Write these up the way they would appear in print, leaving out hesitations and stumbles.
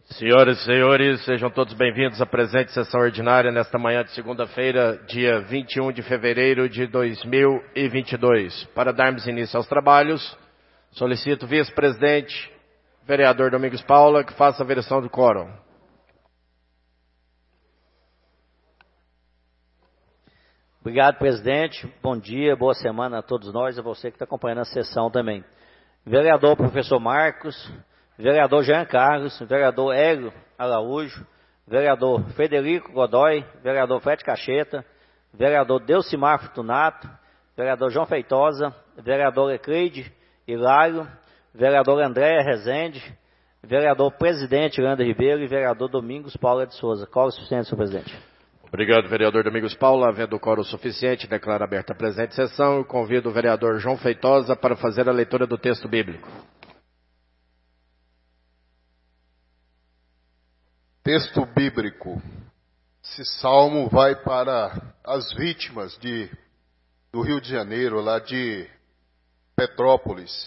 Senhoras e senhores, sejam todos bem-vindos à presente sessão ordinária nesta manhã de segunda-feira, dia 21 de fevereiro de 2022. Para darmos início aos trabalhos, solicito o vice-presidente, vereador Domingos Paula, que faça a versão do quórum. Obrigado, presidente. Bom dia, boa semana a todos nós e a você que está acompanhando a sessão também. Vereador professor Marcos, vereador Jean Carlos, vereador Hélio Araújo, vereador Frederico Godoy, vereador Fred Cacheta, vereador Delcimar Fortunato, vereador João Feitosa, vereador Ecleide Hilário, vereador Andréa Rezende, vereador presidente Iranda Ribeiro e vereador Domingos Paula de Souza. Qual o suficiente, senhor presidente? Obrigado, vereador Domingos Paula. Havendo quórum suficiente, declaro aberta a presente sessão e convido o vereador João Feitosa para fazer a leitura do texto bíblico. Texto bíblico. Esse salmo vai para as vítimas do Rio de Janeiro, lá de Petrópolis.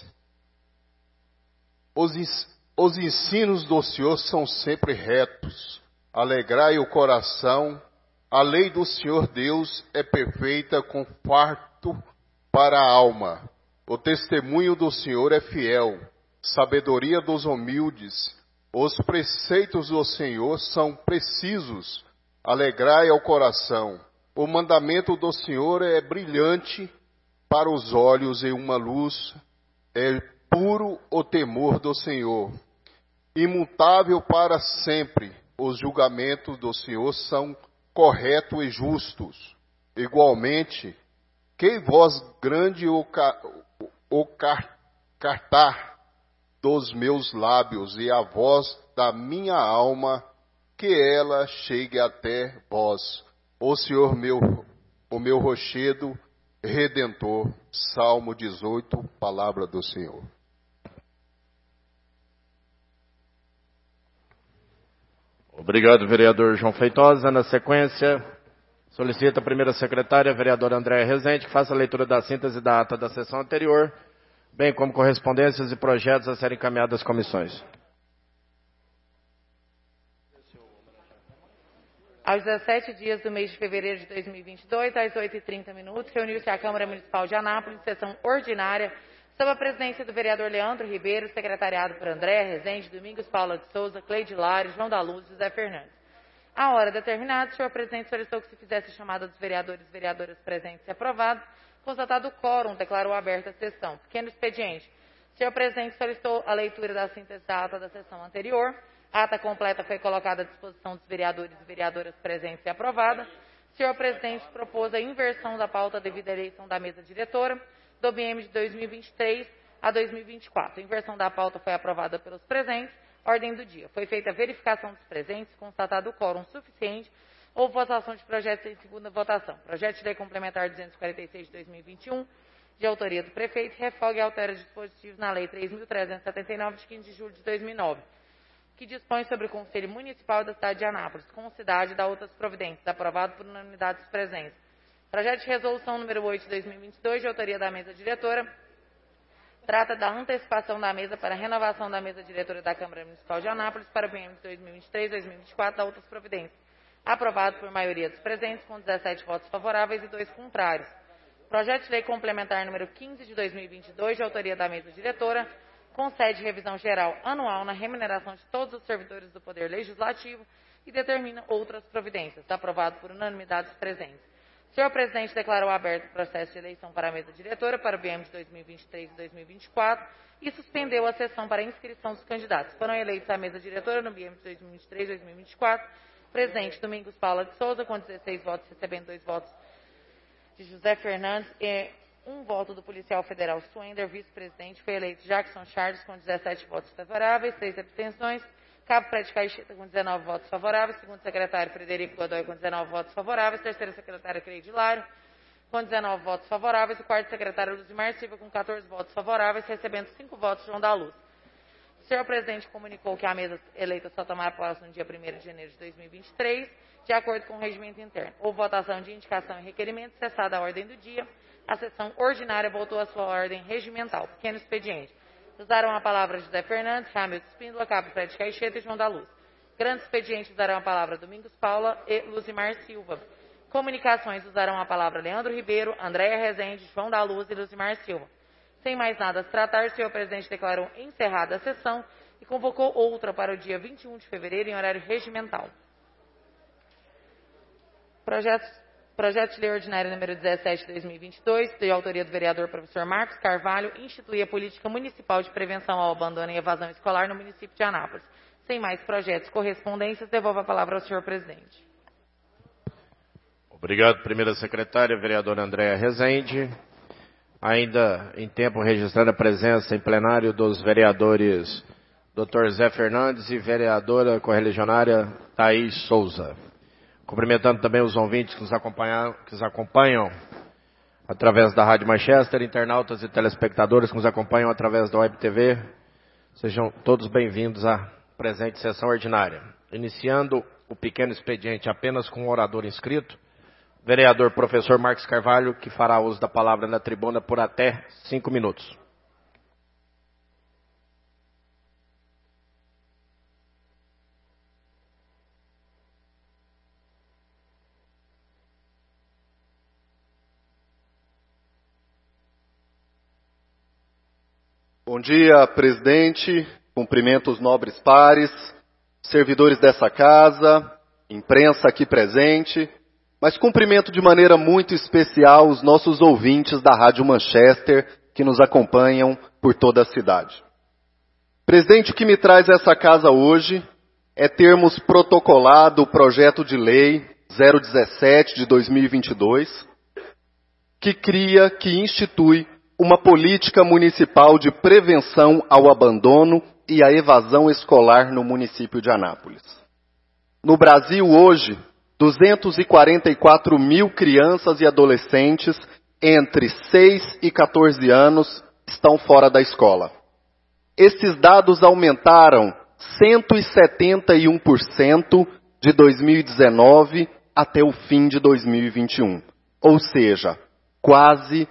Os ensinos do Senhor são sempre retos. Alegrai o coração. A lei do Senhor Deus é perfeita, conforto para a alma. O testemunho do Senhor é fiel. Sabedoria dos humildes. Os preceitos do Senhor são precisos, alegrai ao coração. O mandamento do Senhor é brilhante para os olhos e uma luz. É puro o temor do Senhor. Imutável para sempre, os julgamentos do Senhor são corretos e justos. Igualmente, que voz grande o cartar dos meus lábios e a voz da minha alma, que ela chegue até vós. O Senhor o meu rochedo redentor. Salmo 18, palavra do Senhor. Obrigado, vereador João Feitosa. Na sequência, solicita a primeira secretária, vereadora Andréa Rezende, que faça a leitura da síntese da ata da sessão anterior, bem como correspondências e projetos a serem encaminhados às comissões. Aos 17 dias do mês de fevereiro de 2022, às 8h30, reuniu-se a Câmara Municipal de Anápolis, sessão ordinária, sob a presidência do vereador Leandro Ribeiro, secretariado por André Rezende, Domingos Paula de Souza, Cleide Hilário, João da Luz e José Fernandes. A hora determinada, o senhor presidente solicitou que se fizesse a chamada dos vereadores e vereadoras presentes e aprovados. Constatado o quórum, declarou aberta a sessão. Pequeno expediente. O senhor presidente solicitou a leitura da síntese da ata da sessão anterior. A ata completa foi colocada à disposição dos vereadores e vereadoras presentes e aprovada. O senhor presidente propôs a inversão da pauta devido à eleição da mesa diretora do biênio de 2023 a 2024. A inversão da pauta foi aprovada pelos presentes. Ordem do dia. Foi feita a verificação dos presentes, constatado o quórum suficiente. Houve votação de projetos em segunda votação. Projeto de lei complementar 246 de 2021, de autoria do prefeito, refoga e altera dispositivos na lei 3.379, de 15 de julho de 2009, que dispõe sobre o Conselho Municipal da cidade de Anápolis, com cidade e da outras providências, aprovado por unanimidade dos presentes. Projeto de resolução número 8 de 2022, de autoria da mesa diretora, trata da antecipação da mesa para renovação da mesa diretora da Câmara Municipal de Anápolis para o biênio de 2023-2024, da outras providências. Aprovado por maioria dos presentes, com 17 votos favoráveis e 2 contrários. Projeto de lei complementar número 15 de 2022, de autoria da mesa diretora, concede revisão geral anual na remuneração de todos os servidores do Poder Legislativo e determina outras providências. Aprovado por unanimidade dos presentes. O senhor presidente declarou aberto o processo de eleição para a mesa diretora para o biênio de 2023 e 2024 e suspendeu a sessão para inscrição dos candidatos. Foram eleitos à mesa diretora no biênio de 2023 e 2024. Presidente Domingos Paula de Souza, com 16 votos, recebendo 2 votos de José Fernandes e 1 voto do policial federal Suender. Vice-presidente foi eleito Jackson Charles, com 17 votos favoráveis, 3 abstenções. Cabo Fred Caixeta, com 19 votos favoráveis. Segundo secretário Frederico Godoy, com 19 votos favoráveis. Terceira secretária Cleide Hilário, com 19 votos favoráveis. O quarto secretário Luzimar Silva, com 14 votos favoráveis, recebendo 5 votos de João da Luz. O senhor presidente comunicou que a mesa eleita só tomará posse no dia 1º de janeiro de 2023, de acordo com o regimento interno. Houve votação de indicação e requerimento, cessada a ordem do dia. A sessão ordinária voltou à sua ordem regimental. Pequeno expediente. Usaram a palavra José Fernandes, Hamilton Espíndola, Cabo Fred Caixeta e João da Luz. Grande Expediente usarão a palavra Domingos Paula e Luzimar Silva. Comunicações usarão a palavra Leandro Ribeiro, Andréia Rezende, João da Luz e Luzimar Silva. Sem mais nada a se tratar, o senhor presidente declarou encerrada a sessão e convocou outra para o dia 21 de fevereiro em horário regimental. Projeto de Lei Ordinária número 17 de 2022, de autoria do vereador professor Marcos Carvalho, institui a política municipal de prevenção ao abandono e evasão escolar no município de Anápolis. Sem mais projetos e correspondências, devolvo a palavra ao senhor presidente. Obrigado, primeira secretária, vereadora Andréia Rezende. Ainda em tempo registrando a presença em plenário dos vereadores Dr. Zé Fernandes e vereadora correligionária Thaís Souza. Cumprimentando também os ouvintes que nos acompanham através da Rádio Manchester, internautas e telespectadores que nos acompanham através da Web TV. Sejam todos bem-vindos à presente sessão ordinária. Iniciando o pequeno expediente apenas com um orador inscrito, vereador professor Marcos Carvalho, que fará uso da palavra na tribuna por até 5 minutos. Bom dia, presidente, cumprimento os nobres pares, servidores dessa casa, imprensa aqui presente, mas cumprimento de maneira muito especial os nossos ouvintes da Rádio Manchester que nos acompanham por toda a cidade. Presidente, o que me traz essa casa hoje é termos protocolado o projeto de lei 017 de 2022, que institui uma política municipal de prevenção ao abandono e à evasão escolar no município de Anápolis. No Brasil, hoje, 244 mil crianças e adolescentes entre 6 e 14 anos estão fora da escola. Esses dados aumentaram 171% de 2019 até o fim de 2021, ou seja, quase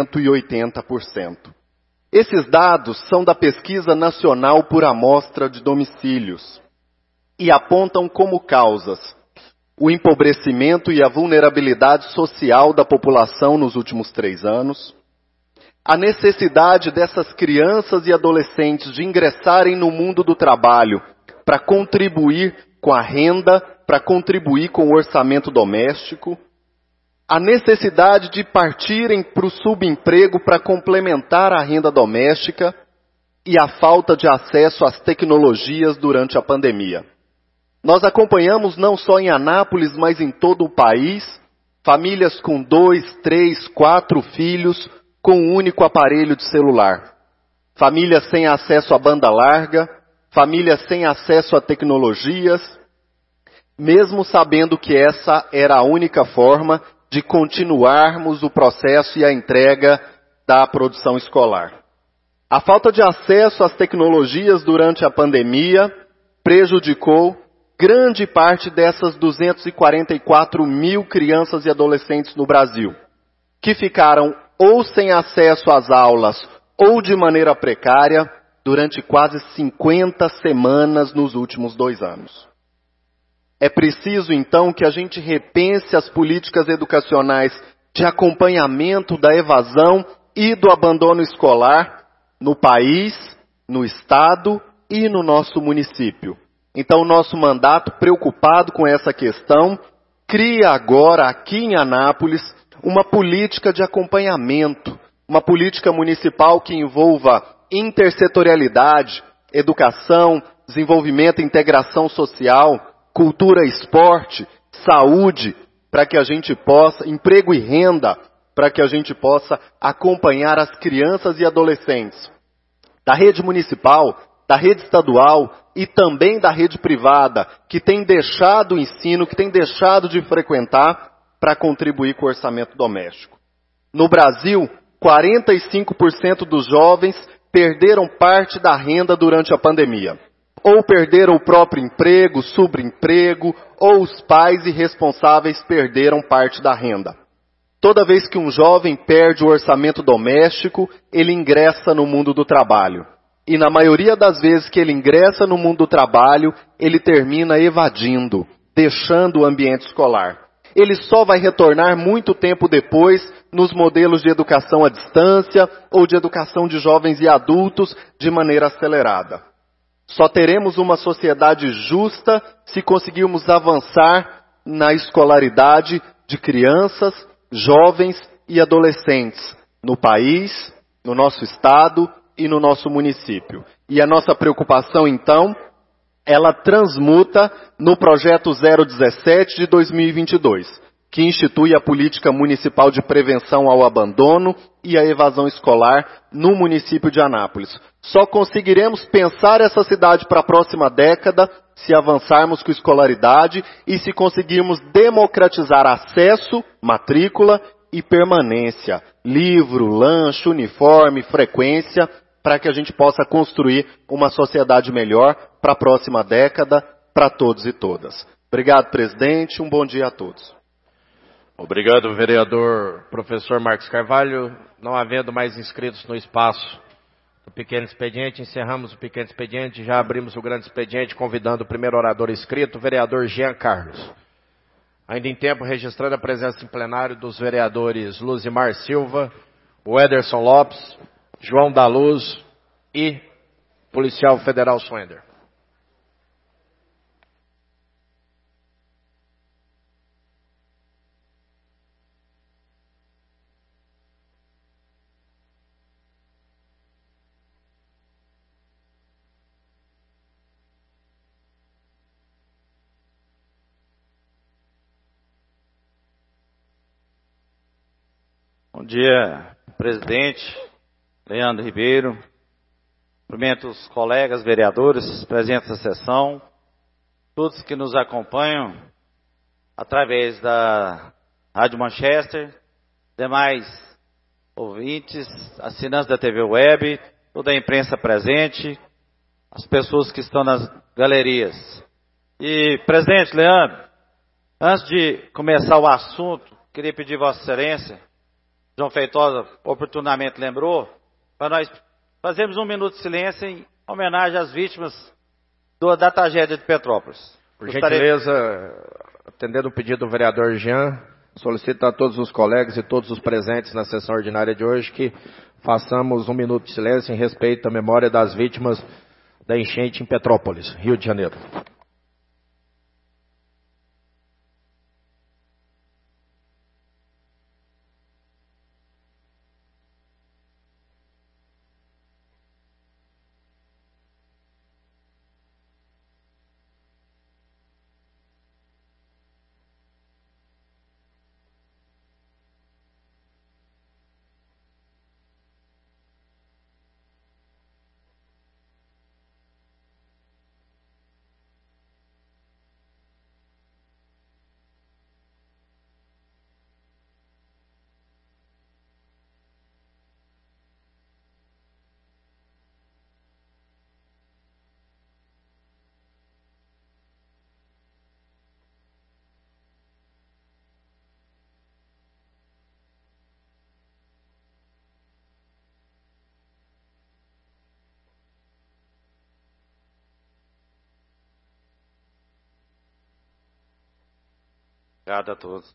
180%. Esses dados são da Pesquisa Nacional por Amostra de Domicílios e apontam como causas o empobrecimento e a vulnerabilidade social da população nos últimos 3 anos, a necessidade dessas crianças e adolescentes de ingressarem no mundo do trabalho para contribuir com a renda, para contribuir com o orçamento doméstico, a necessidade de partirem para o subemprego para complementar a renda doméstica e a falta de acesso às tecnologias durante a pandemia. Nós acompanhamos não só em Anápolis, mas em todo o país, famílias com 2, 3, 4 filhos com um único aparelho de celular. Famílias sem acesso à banda larga, famílias sem acesso a tecnologias, mesmo sabendo que essa era a única forma de continuarmos o processo e a entrega da produção escolar. A falta de acesso às tecnologias durante a pandemia prejudicou grande parte dessas 244 mil crianças e adolescentes no Brasil, que ficaram ou sem acesso às aulas ou de maneira precária durante quase 50 semanas nos últimos 2 anos. É preciso, então, que a gente repense as políticas educacionais de acompanhamento da evasão e do abandono escolar no país, no estado e no nosso município. Então, o nosso mandato, preocupado com essa questão, cria agora, aqui em Anápolis, uma política de acompanhamento, uma política municipal que envolva intersetorialidade, educação, desenvolvimento e integração social, cultura, esporte, saúde, para que a gente possa, emprego e renda, para que a gente possa acompanhar as crianças e adolescentes da rede municipal, da rede estadual e também da rede privada, que tem deixado o ensino, que tem deixado de frequentar para contribuir com o orçamento doméstico. No Brasil, 45% dos jovens perderam parte da renda durante a pandemia. Ou perderam o próprio emprego, subemprego, ou os pais e responsáveis perderam parte da renda. Toda vez que um jovem perde o orçamento doméstico, ele ingressa no mundo do trabalho. E na maioria das vezes que ele ingressa no mundo do trabalho, ele termina evadindo, deixando o ambiente escolar. Ele só vai retornar muito tempo depois nos modelos de educação à distância ou de educação de jovens e adultos de maneira acelerada. Só teremos uma sociedade justa se conseguirmos avançar na escolaridade de crianças, jovens e adolescentes no país, no nosso estado e no nosso município. E a nossa preocupação, então, ela transmuta no projeto 017 de 2022, que institui a política municipal de prevenção ao abandono e à evasão escolar no município de Anápolis. Só conseguiremos pensar essa cidade para a próxima década se avançarmos com escolaridade e se conseguirmos democratizar acesso, matrícula e permanência, livro, lanche, uniforme, frequência, para que a gente possa construir uma sociedade melhor para a próxima década, para todos e todas. Obrigado, presidente. Um bom dia a todos. Obrigado, vereador professor Marcos Carvalho. Não havendo mais inscritos no espaço do pequeno expediente, encerramos o pequeno expediente, já abrimos o grande expediente, convidando o primeiro orador inscrito, o vereador Jean Carlos. Ainda em tempo, registrando a presença em plenário dos vereadores Luzimar Silva, o Ederson Lopes, João da Luz e policial federal Swender. Bom dia, presidente Leandro Ribeiro, cumprimento os colegas vereadores presentes na sessão, todos que nos acompanham através da Rádio Manchester, demais ouvintes, assinantes da TV Web, toda a imprensa presente, as pessoas que estão nas galerias. E, presidente Leandro, antes de começar o assunto, queria pedir Vossa Excelência, João Feitosa oportunamente lembrou, para nós fazermos um minuto de silêncio em homenagem às vítimas da tragédia de Petrópolis. Por gentileza, atendendo o pedido do vereador Jean, solicito a todos os colegas e todos os presentes na sessão ordinária de hoje que façamos um minuto de silêncio em respeito à memória das vítimas da enchente em Petrópolis, Rio de Janeiro. Obrigado a todos.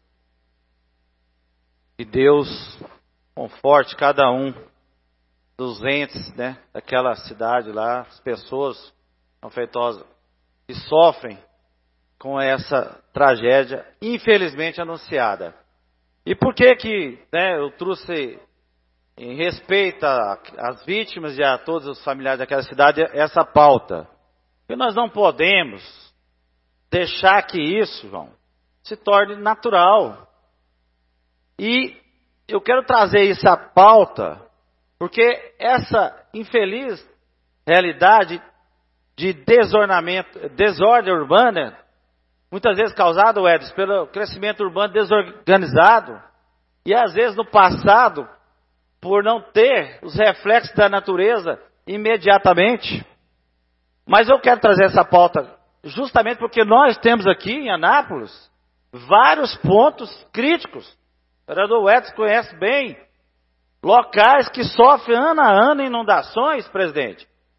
Que Deus conforte cada um dos entes, né, daquela cidade lá, as pessoas, João Feitosa, que sofrem com essa tragédia infelizmente anunciada. E por que né, eu trouxe, em respeito às vítimas e a todos os familiares daquela cidade, essa pauta? Porque nós não podemos deixar que isso, João, se torne natural. E eu quero trazer essa pauta, porque essa infeliz realidade de desordem urbana, muitas vezes causada, Edson, pelo crescimento urbano desorganizado, e às vezes no passado, por não ter os reflexos da natureza imediatamente. Mas eu quero trazer essa pauta justamente porque nós temos aqui em Anápolis vários pontos críticos. O vereador Edson conhece bem locais que sofrem ano a ano inundações, presidente.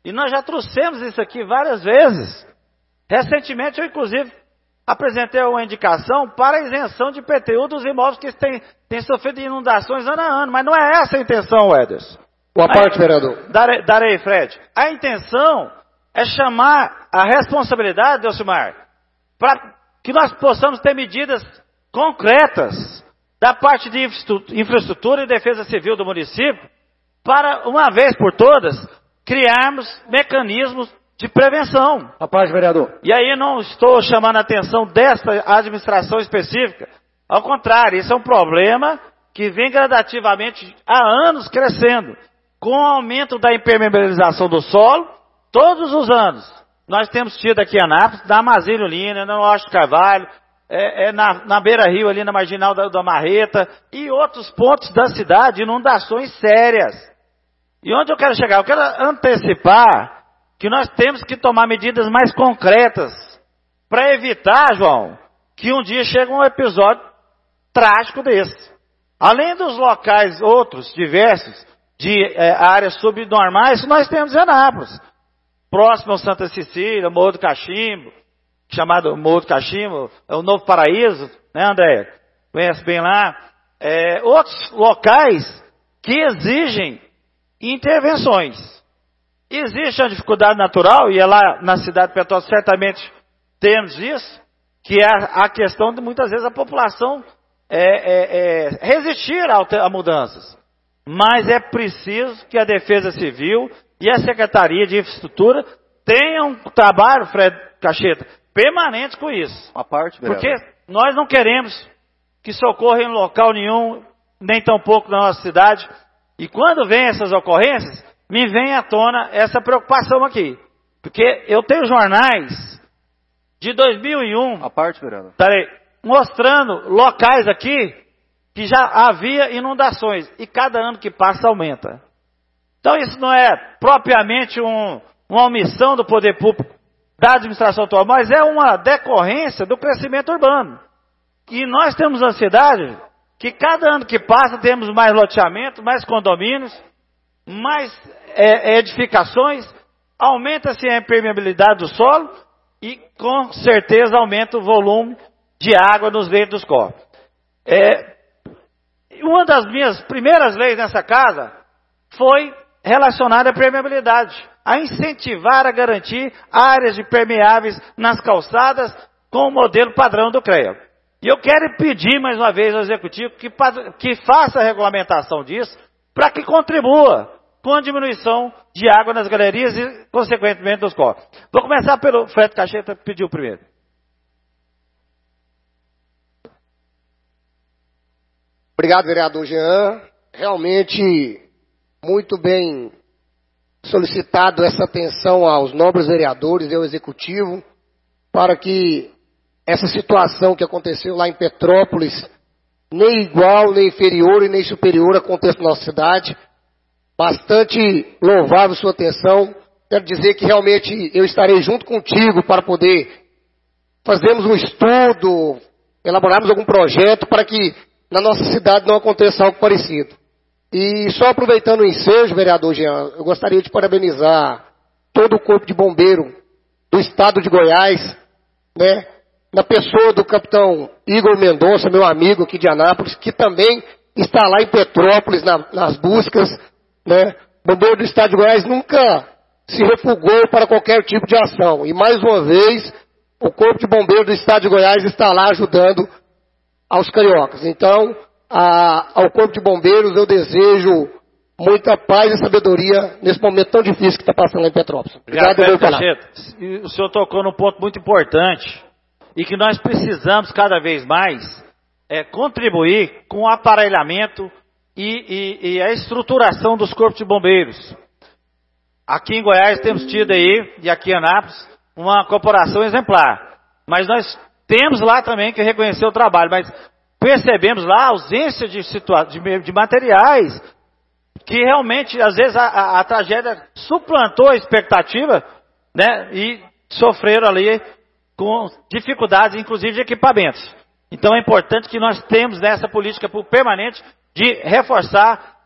E nós já trouxemos isso aqui várias vezes. Recentemente, eu, inclusive, apresentei uma indicação para a isenção de IPTU dos imóveis que têm sofrido inundações ano a ano. Mas não é essa a intenção, Ederson. Boa parte, vereador. Darei, Fred. A intenção é chamar a responsabilidade, Delcimar, para que nós possamos ter medidas concretas da parte de infraestrutura e defesa civil do município, para, uma vez por todas, criarmos mecanismos de prevenção. Boa parte, vereador. E aí não estou chamando a atenção desta administração específica. Ao contrário, isso é um problema que vem gradativamente há anos crescendo. Com o aumento da impermeabilização do solo, todos os anos, nós temos tido aqui em Anápolis, na Amazílio Lina, no Oeste Carvalho, na Beira-Rio, ali na Marginal da Marreta, e outros pontos da cidade, inundações sérias. E onde eu quero chegar? Eu quero antecipar que nós temos que tomar medidas mais concretas para evitar, João, que um dia chegue um episódio trágico desse. Além dos locais outros, diversos, de áreas subnormais, nós temos em Anápolis. Próximo ao Santa Cecília, Morro do Cachimbo, chamado Morro do Cachimbo, é o Novo Paraíso, né, André? Conhece bem lá. Outros locais que exigem intervenções. Existe uma dificuldade natural, e lá na cidade de Petrópolis certamente temos isso, que é a questão de muitas vezes a população resistir a mudanças. Mas é preciso que a Defesa Civil e a Secretaria de Infraestrutura tenham um trabalho, Fred Cacheta, permanente com isso. Uma parte, vereador. Porque nós não queremos que socorra em local nenhum, nem tampouco na nossa cidade. E quando vem essas ocorrências, me vem à tona essa preocupação aqui. Porque eu tenho jornais de 2001, A parte, vereador. mostrando locais aqui que já havia inundações, e cada ano que passa aumenta. Então isso não é propriamente uma omissão do poder público da administração atual, mas é uma decorrência do crescimento urbano. E nós temos a cidade que cada ano que passa temos mais loteamento, mais condomínios, mais edificações, aumenta-se a impermeabilidade do solo e com certeza aumenta o volume de água nos leitos dos corpos. Uma das minhas primeiras leis nessa casa foi relacionada à permeabilidade, a incentivar a garantir áreas de permeáveis nas calçadas com o modelo padrão do CREA. E eu quero pedir mais uma vez ao Executivo que faça a regulamentação disso para que contribua com a diminuição de água nas galerias e, consequentemente, dos corpos. Vou começar pelo Fred Cacheta, que pediu primeiro. Obrigado, vereador Jean. Realmente, muito bem solicitado essa atenção aos nobres vereadores e ao Executivo para que essa situação que aconteceu lá em Petrópolis, nem igual, nem inferior e nem superior aconteça na nossa cidade. Bastante louvável sua atenção. Quero dizer que realmente eu estarei junto contigo para poder fazermos um estudo, elaborarmos algum projeto para que na nossa cidade não aconteça algo parecido. E só aproveitando o ensejo, vereador Jean, eu gostaria de parabenizar todo o Corpo de Bombeiro do Estado de Goiás, né, na pessoa do capitão Igor Mendonça, meu amigo aqui de Anápolis, que também está lá em Petrópolis nas buscas, né. O Bombeiro do Estado de Goiás nunca se refugou para qualquer tipo de ação. E mais uma vez, o Corpo de Bombeiro do Estado de Goiás está lá ajudando aos cariocas. Então, ao Corpo de Bombeiros eu desejo muita paz e sabedoria nesse momento tão difícil que está passando lá em Petrópolis. Obrigado, Cacheta. O senhor tocou num ponto muito importante e que nós precisamos cada vez mais contribuir com o aparelhamento e a estruturação dos corpos de bombeiros. Aqui em Goiás temos tido aí, e aqui em Anápolis, uma corporação exemplar. Mas nós temos lá também que reconhecer o trabalho, mas percebemos lá a ausência de materiais, que realmente, às vezes, a tragédia suplantou a expectativa, né, e sofreram ali com dificuldades, inclusive, de equipamentos. Então é importante que nós temos nessa política permanente de reforçar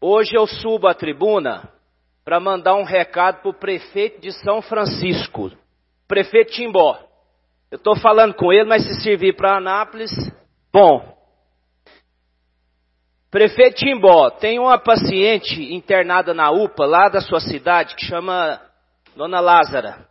Hoje eu subo à tribuna para mandar um recado para o prefeito de São Francisco, prefeito Timbó. Eu estou falando com ele, mas se servir para Anápolis, bom. Prefeito Timbó, tem uma paciente internada na UPA, lá da sua cidade, que chama Dona Lázara.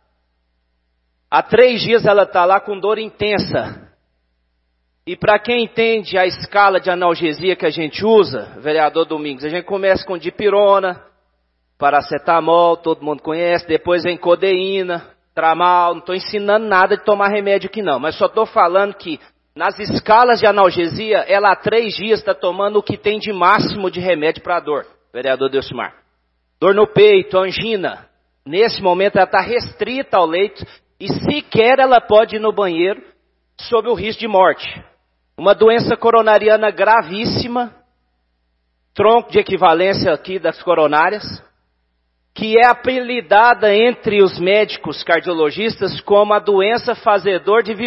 Há 3 dias ela está lá com dor intensa. E para quem entende a escala de analgesia que a gente usa, vereador Domingos, a gente começa com dipirona, paracetamol, todo mundo conhece, depois vem codeína, tramal, não estou ensinando nada de tomar remédio aqui não, mas só estou falando que nas escalas de analgesia, ela há 3 dias está tomando o que tem de máximo de remédio para dor, vereador Delcimar. Dor no peito, angina, nesse momento ela está restrita ao leito e sequer ela pode ir no banheiro sob o risco de morte. Uma doença coronariana gravíssima, tronco de equivalência aqui das coronárias, que é apelidada entre os médicos cardiologistas como a doença fazedora de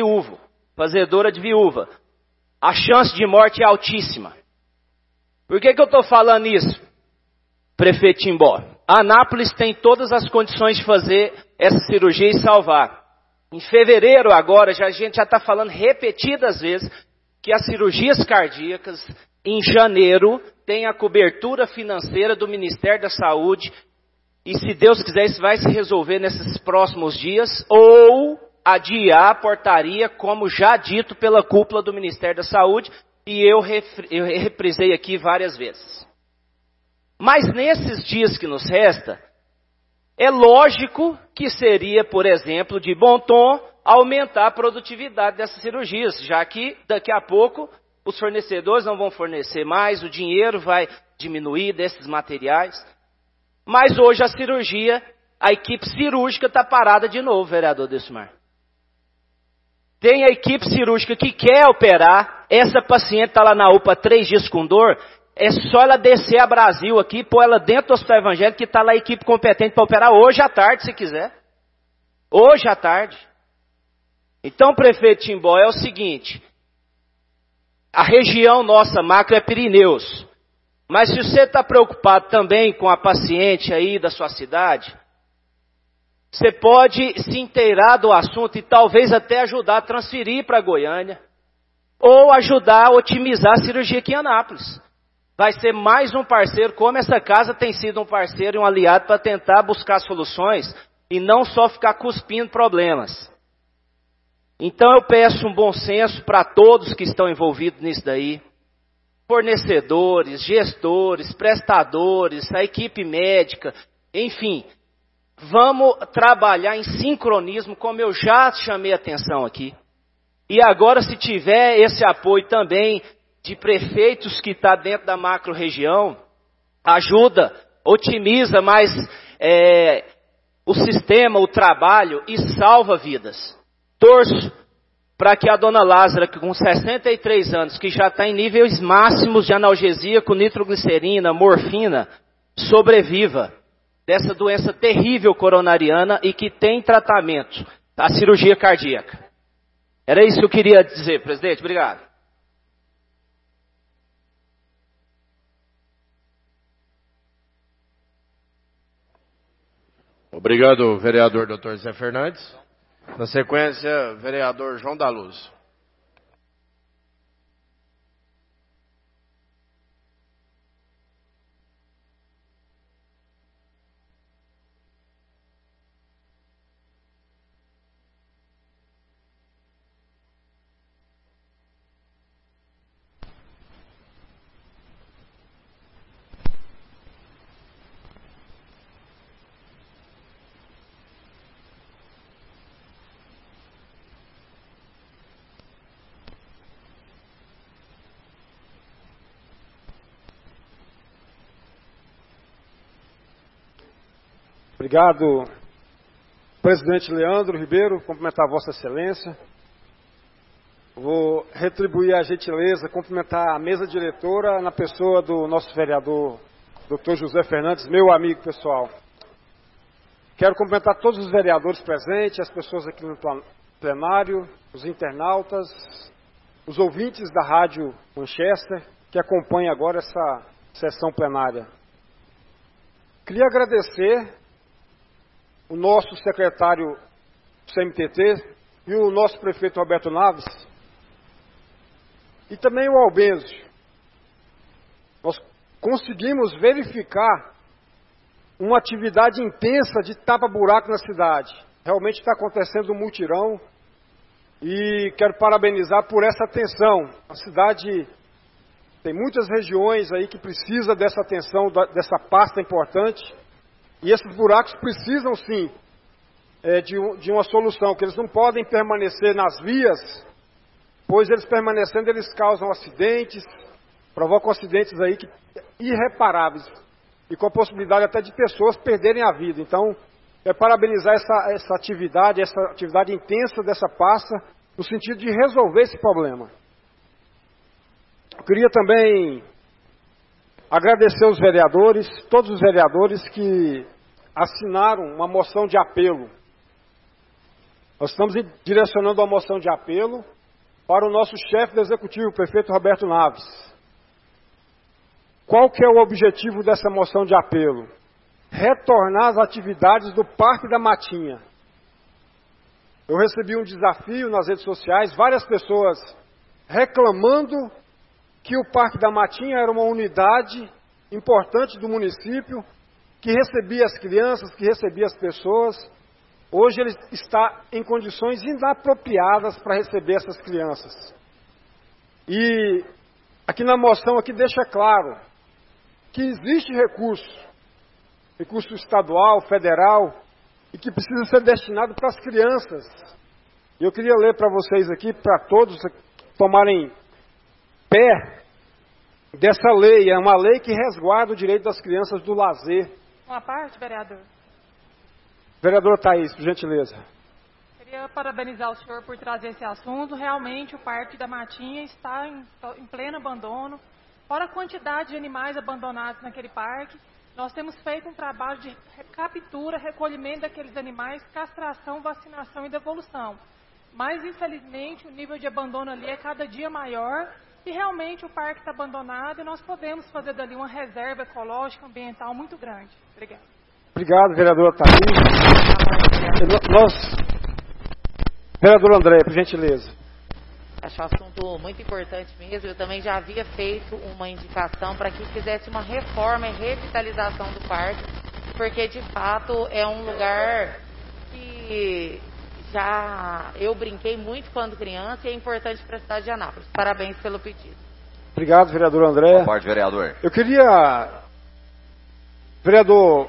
viúva. A chance de morte é altíssima. Por que eu estou falando isso, prefeito Timbó? Anápolis tem todas as condições de fazer essa cirurgia e salvar. Em fevereiro agora, a gente já está falando repetidas vezes que as cirurgias cardíacas, em janeiro, têm a cobertura financeira do Ministério da Saúde. E se Deus quiser, isso vai se resolver nesses próximos dias, ou adiar a portaria, como já dito pela cúpula do Ministério da Saúde, e eu reprisei aqui várias vezes. Mas nesses dias que nos resta, é lógico que seria, por exemplo, de bom tom, aumentar a produtividade dessas cirurgias, já que daqui a pouco os fornecedores não vão fornecer mais, o dinheiro vai diminuir desses materiais. Mas hoje a cirurgia, a equipe cirúrgica está parada de novo, vereador Delcimar. Tem a equipe cirúrgica que quer operar, essa paciente está lá na UPA 3 dias com dor, é só ela descer a Brasil aqui, pôr ela dentro do hospital evangélico, que está lá a equipe competente para operar hoje à tarde, se quiser. Hoje à tarde. Então, prefeito Timbó, é o seguinte, a região nossa macro é Pirineus, mas se você está preocupado também com a paciente aí da sua cidade, você pode se inteirar do assunto e talvez até ajudar a transferir para Goiânia, ou ajudar a otimizar a cirurgia aqui em Anápolis. Vai ser mais um parceiro, como essa casa tem sido um parceiro e um aliado para tentar buscar soluções e não só ficar cuspindo problemas. Então eu peço um bom senso para todos que estão envolvidos nisso daí. Fornecedores, gestores, prestadores, a equipe médica, enfim. Vamos trabalhar em sincronismo, como eu já chamei a atenção aqui. E agora, se tiver esse apoio também de prefeitos que está dentro da macro-região, ajuda, otimiza mais o sistema, o trabalho e salva vidas. Torço para que a dona Lázara, que com 63 anos, que já está em níveis máximos de analgesia com nitroglicerina, morfina, sobreviva dessa doença terrível coronariana e que tem tratamento, a cirurgia cardíaca. Era isso que eu queria dizer, presidente. Obrigado. Obrigado, vereador Dr. Zé Fernandes. Na sequência, vereador João da Luz. Obrigado, presidente Leandro Ribeiro, cumprimentar Vossa Excelência. Vou retribuir a gentileza, cumprimentar a mesa diretora na pessoa do nosso vereador, Dr. José Fernandes, meu amigo pessoal. Quero cumprimentar todos os vereadores presentes, as pessoas aqui no plenário, os internautas, os ouvintes da Rádio Manchester, que acompanham agora essa sessão plenária. Queria agradecer o nosso secretário do CMTT e o nosso prefeito Roberto Naves e também o Albenzio. Nós conseguimos verificar uma atividade intensa de tapa-buraco na cidade. Realmente está acontecendo um mutirão e quero parabenizar por essa atenção. A cidade tem muitas regiões aí que precisam dessa atenção, dessa pasta importante, e esses buracos precisam sim de uma solução, que eles não podem permanecer nas vias, pois eles permanecendo, eles causam acidentes, provocam acidentes aí irreparáveis, e com a possibilidade até de pessoas perderem a vida. Então, parabenizar essa atividade intensa dessa pasta, no sentido de resolver esse problema. Eu queria também agradecer os vereadores, todos os vereadores que assinaram uma moção de apelo. Nós estamos direcionando a moção de apelo para o nosso chefe do executivo, o prefeito Roberto Naves. Qual que é o objetivo dessa moção de apelo? Retornar às atividades do Parque da Matinha. Eu recebi um desafio nas redes sociais, várias pessoas reclamando que o Parque da Matinha era uma unidade importante do município, que recebia as crianças, que recebia as pessoas. Hoje ele está em condições inapropriadas para receber essas crianças. E aqui na moção aqui deixa claro que existe recurso estadual, federal, e que precisa ser destinado para as crianças. E eu queria ler para vocês aqui, para todos tomarem pé dessa lei. É uma lei que resguarda o direito das crianças do lazer. Uma parte, vereador. Vereadora Thaís, por gentileza. Queria parabenizar o senhor por trazer esse assunto. Realmente o Parque da Matinha está em pleno abandono. Fora a quantidade de animais abandonados naquele parque, nós temos feito um trabalho de captura, recolhimento daqueles animais, castração, vacinação e devolução. Mas, infelizmente, o nível de abandono ali é cada dia maior e realmente o parque está abandonado e nós podemos fazer dali uma reserva ecológica, ambiental muito grande. Obrigada. Obrigado, vereadora Thaís. Vereador André, por gentileza. Acho um assunto muito importante mesmo. Eu também já havia feito uma indicação para que fizesse uma reforma e revitalização do parque, porque de fato é um lugar que eu brinquei muito quando criança e é importante para a cidade de Anápolis. Parabéns pelo pedido. Obrigado, vereador André. Boa tarde, vereador. Eu queria... Vereador...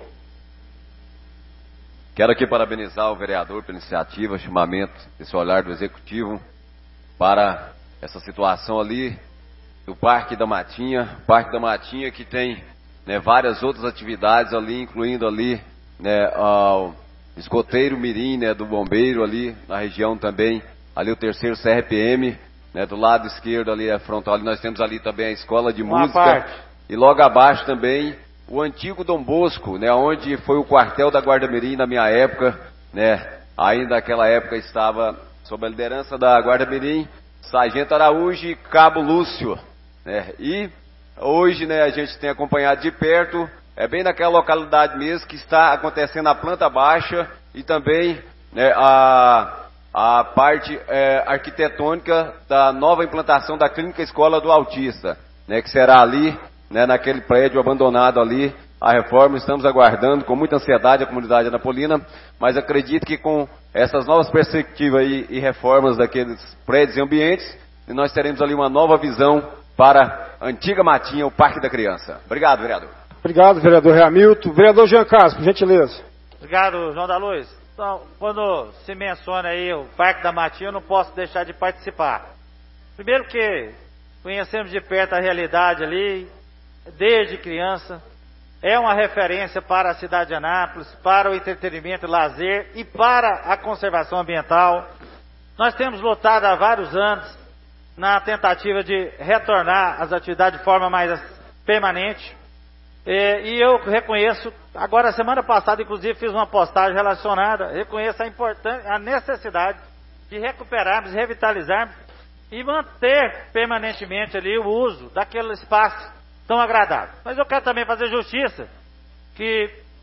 Quero aqui parabenizar o vereador pela iniciativa, chamamento, esse olhar do executivo para essa situação ali do Parque da Matinha. Parque da Matinha que tem, né, várias outras atividades ali, incluindo ali, né, o escoteiro mirim, né, do bombeiro ali na região também, ali o 3º CRPM, né, do lado esquerdo ali, a frontal, ali nós temos ali também a escola de música, e logo abaixo também o antigo Dom Bosco, né, onde foi o quartel da Guarda Mirim na minha época, né, ainda naquela época estava sob a liderança da Guarda Mirim, Sargento Araújo e Cabo Lúcio, né, e hoje, né, a gente tem acompanhado de perto, bem naquela localidade mesmo que está acontecendo a planta baixa e também, né, a parte arquitetônica da nova implantação da Clínica Escola do Autista, né, que será ali, né, naquele prédio abandonado ali, a reforma. Estamos aguardando com muita ansiedade a comunidade anapolina, mas acredito que com essas novas perspectivas e reformas daqueles prédios e ambientes, nós teremos ali uma nova visão para a antiga Matinha, o Parque da Criança. Obrigado, vereador. Obrigado, vereador Hamilton. Vereador Jean Carlos, por gentileza. Obrigado, João da Luz. Então, quando se menciona aí o Parque da Matinha, eu não posso deixar de participar. Primeiro que conhecemos de perto a realidade ali, desde criança. É uma referência para a cidade de Anápolis, para o entretenimento e lazer e para a conservação ambiental. Nós temos lutado há vários anos na tentativa de retornar às atividades de forma mais permanente. E eu reconheço, agora semana passada inclusive fiz uma postagem relacionada, reconheço a necessidade de recuperarmos, revitalizarmos e manter permanentemente ali o uso daquele espaço tão agradável. Mas eu quero também fazer justiça, que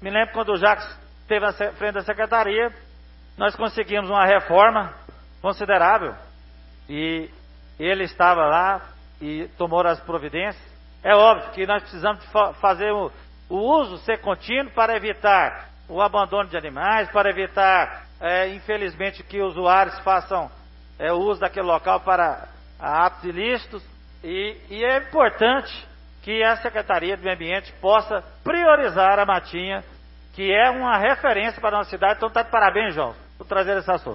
Me lembro quando o Jacques esteve à frente da secretaria, nós conseguimos uma reforma considerável. E ele estava lá e tomou as providências. É óbvio que nós precisamos fazer o uso ser contínuo para evitar o abandono de animais, para evitar, infelizmente, que usuários façam o uso daquele local para atos ilícitos. E é importante que a Secretaria do Meio Ambiente possa priorizar a Matinha, que é uma referência para a nossa cidade. Então está de parabéns, João, por trazer esse assunto.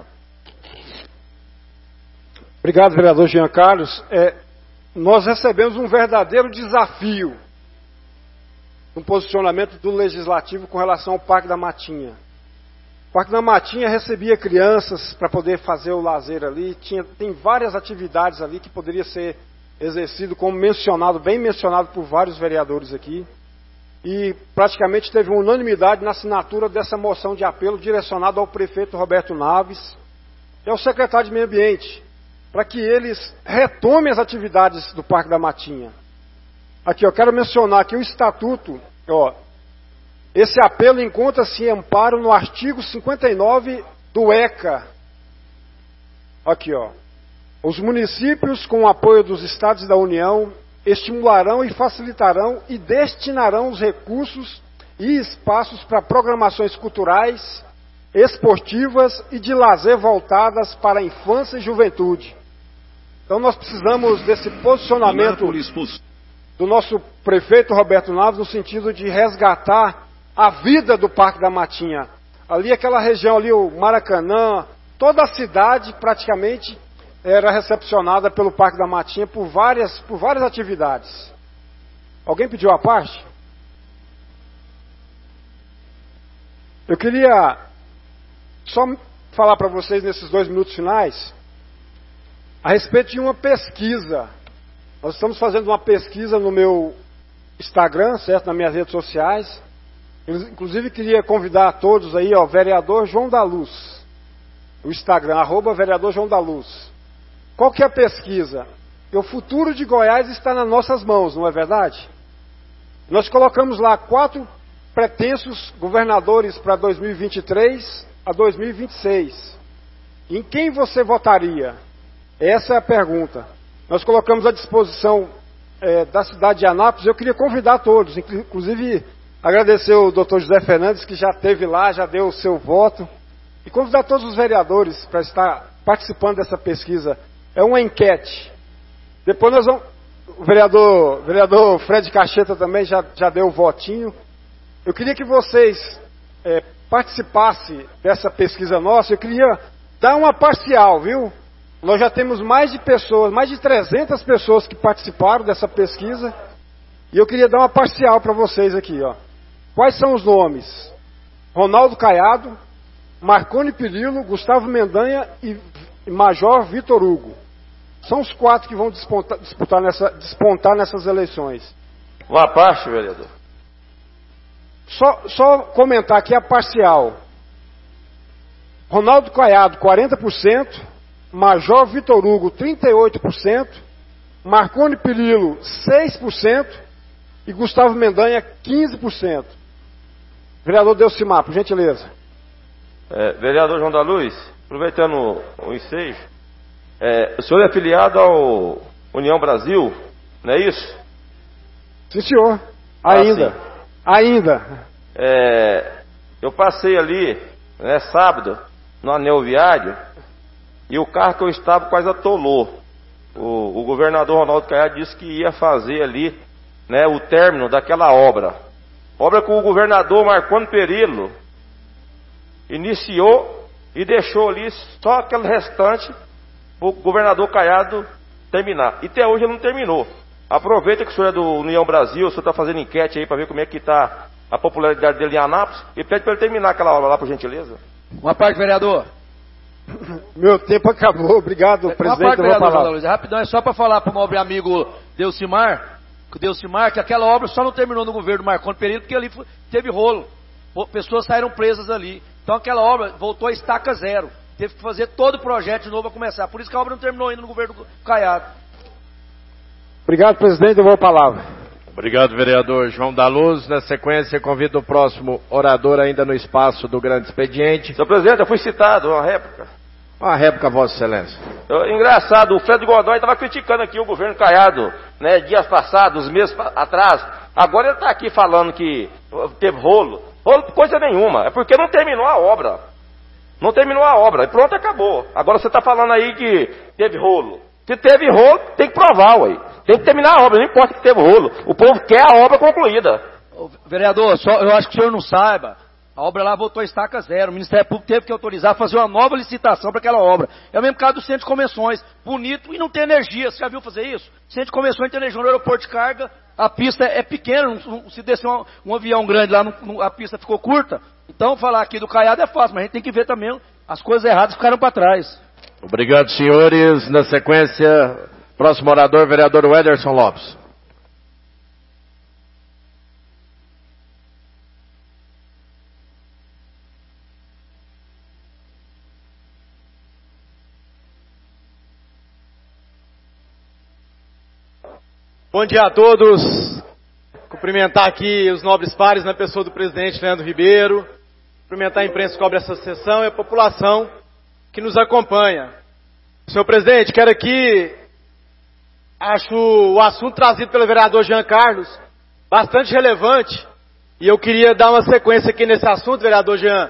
Obrigado, vereador Jean Carlos. Nós recebemos um verdadeiro desafio no posicionamento do Legislativo com relação ao Parque da Matinha. O Parque da Matinha recebia crianças para poder fazer o lazer ali, tem várias atividades ali que poderia ser exercido, como mencionado, bem mencionado por vários vereadores aqui, e praticamente teve uma unanimidade na assinatura dessa moção de apelo direcionada ao prefeito Roberto Naves e ao secretário de Meio Ambiente, para que eles retomem as atividades do Parque da Matinha. Aqui, eu quero mencionar aqui o estatuto, esse apelo encontra-se em amparo no artigo 59 do ECA. Aqui, os municípios, com o apoio dos estados da União, estimularão e facilitarão e destinarão os recursos e espaços para programações culturais, esportivas e de lazer voltadas para a infância e juventude. Então nós precisamos desse posicionamento do nosso prefeito Roberto Naves no sentido de resgatar a vida do Parque da Matinha. Ali aquela região ali, o Maracanã, toda a cidade praticamente era recepcionada pelo Parque da Matinha por várias atividades. Alguém pediu a parte? Eu queria só falar para vocês nesses 2 minutos finais a respeito de uma pesquisa. Nós estamos fazendo uma pesquisa no meu Instagram, certo? Nas minhas redes sociais. Inclusive queria convidar a todos aí, vereador João da Luz. O Instagram, @vereador João da Luz. Qual que é a pesquisa? O futuro de Goiás está nas nossas mãos, não é verdade? Nós colocamos lá 4 pretensos governadores para 2023 a 2026. Em quem você votaria? Essa é a pergunta. Nós colocamos à disposição da cidade de Anápolis. Eu queria convidar todos, inclusive agradecer o Dr. José Fernandes, que já esteve lá, já deu o seu voto, e convidar todos os vereadores para estar participando dessa pesquisa. É uma enquete. Depois nós vamos... O vereador Fred Cacheta também já deu o votinho. Eu queria que vocês participassem dessa pesquisa nossa. Eu queria dar uma parcial, viu? Nós já temos mais de 300 pessoas que participaram dessa pesquisa. E eu queria dar uma parcial para vocês aqui, Quais são os nomes? Ronaldo Caiado, Marconi Perillo, Gustavo Mendanha e Major Vitor Hugo. São os 4 que vão despontar nessas eleições. Uma parte, vereador. Só comentar aqui a parcial. Ronaldo Caiado, 40%. Major Vitor Hugo, 38%. Marconi Perillo, 6%. E Gustavo Mendanha, 15%. Vereador Delcimar, por gentileza. Vereador João da Luz, aproveitando o ensejo, o senhor é afiliado ao União Brasil, não é isso? Sim, senhor. Ainda. Eu passei ali, sábado, no anel viário, e o carro que eu estava quase atolou. O governador Ronaldo Caiado disse que ia fazer ali, o término daquela obra. Obra que o governador Marconi Perillo iniciou e deixou ali só aquele restante para o governador Caiado terminar. E até hoje ele não terminou. Aproveita que o senhor é do União Brasil, o senhor está fazendo enquete aí para ver como é que está a popularidade dele em Anápolis, e pede para ele terminar aquela obra lá, por gentileza. Uma parte, vereador. Meu tempo acabou, obrigado, presidente. Uma parte, vereador João da Luz. Rapidão, é só para falar para o nobre amigo Delcimar, que aquela obra só não terminou no governo do Marconi Perillo, porque ali teve rolo. Pessoas saíram presas ali. Então aquela obra voltou a estaca zero. Teve que fazer todo o projeto de novo para começar. Por isso que a obra não terminou ainda no governo do Caiado. Obrigado, presidente. Eu vou a palavra. Obrigado, vereador João da Luz. Na sequência, convido o próximo orador ainda no espaço do grande expediente. Senhor presidente, eu fui citado, uma réplica. Uma réplica, Vossa Excelência. Engraçado, o Fred Godoy estava criticando aqui o governo Caiado, né, dias passados, meses atrás. Agora ele está aqui falando que teve rolo. Rolo coisa nenhuma, é porque não terminou a obra. Não terminou a obra, e pronto, acabou. Agora você está falando aí que teve rolo. Se teve rolo, tem que provar, ué. Tem que terminar a obra, não importa que teve rolo. O povo quer a obra concluída. Vereador, eu acho que o senhor não saiba. A obra lá voltou a estaca zero. O Ministério Público teve que autorizar fazer uma nova licitação para aquela obra. É o mesmo caso do centro de convenções. Bonito e não tem energia. Você já viu fazer isso? Centro de convenções tem energia no aeroporto de carga. A pista é pequena. Se descer um avião grande lá, a pista ficou curta. Então, falar aqui do Caiado é fácil, mas a gente tem que ver também as coisas erradas ficaram para trás. Obrigado, senhores. Na sequência, próximo orador, vereador Wederson Lopes. Bom dia a todos. Cumprimentar aqui os nobres pares na pessoa do presidente Leandro Ribeiro. Cumprimentar a imprensa que cobre essa sessão e a população que nos acompanha. Senhor presidente, quero aqui, acho o assunto trazido pelo vereador Jean Carlos bastante relevante. E eu queria dar uma sequência aqui nesse assunto, vereador Jean.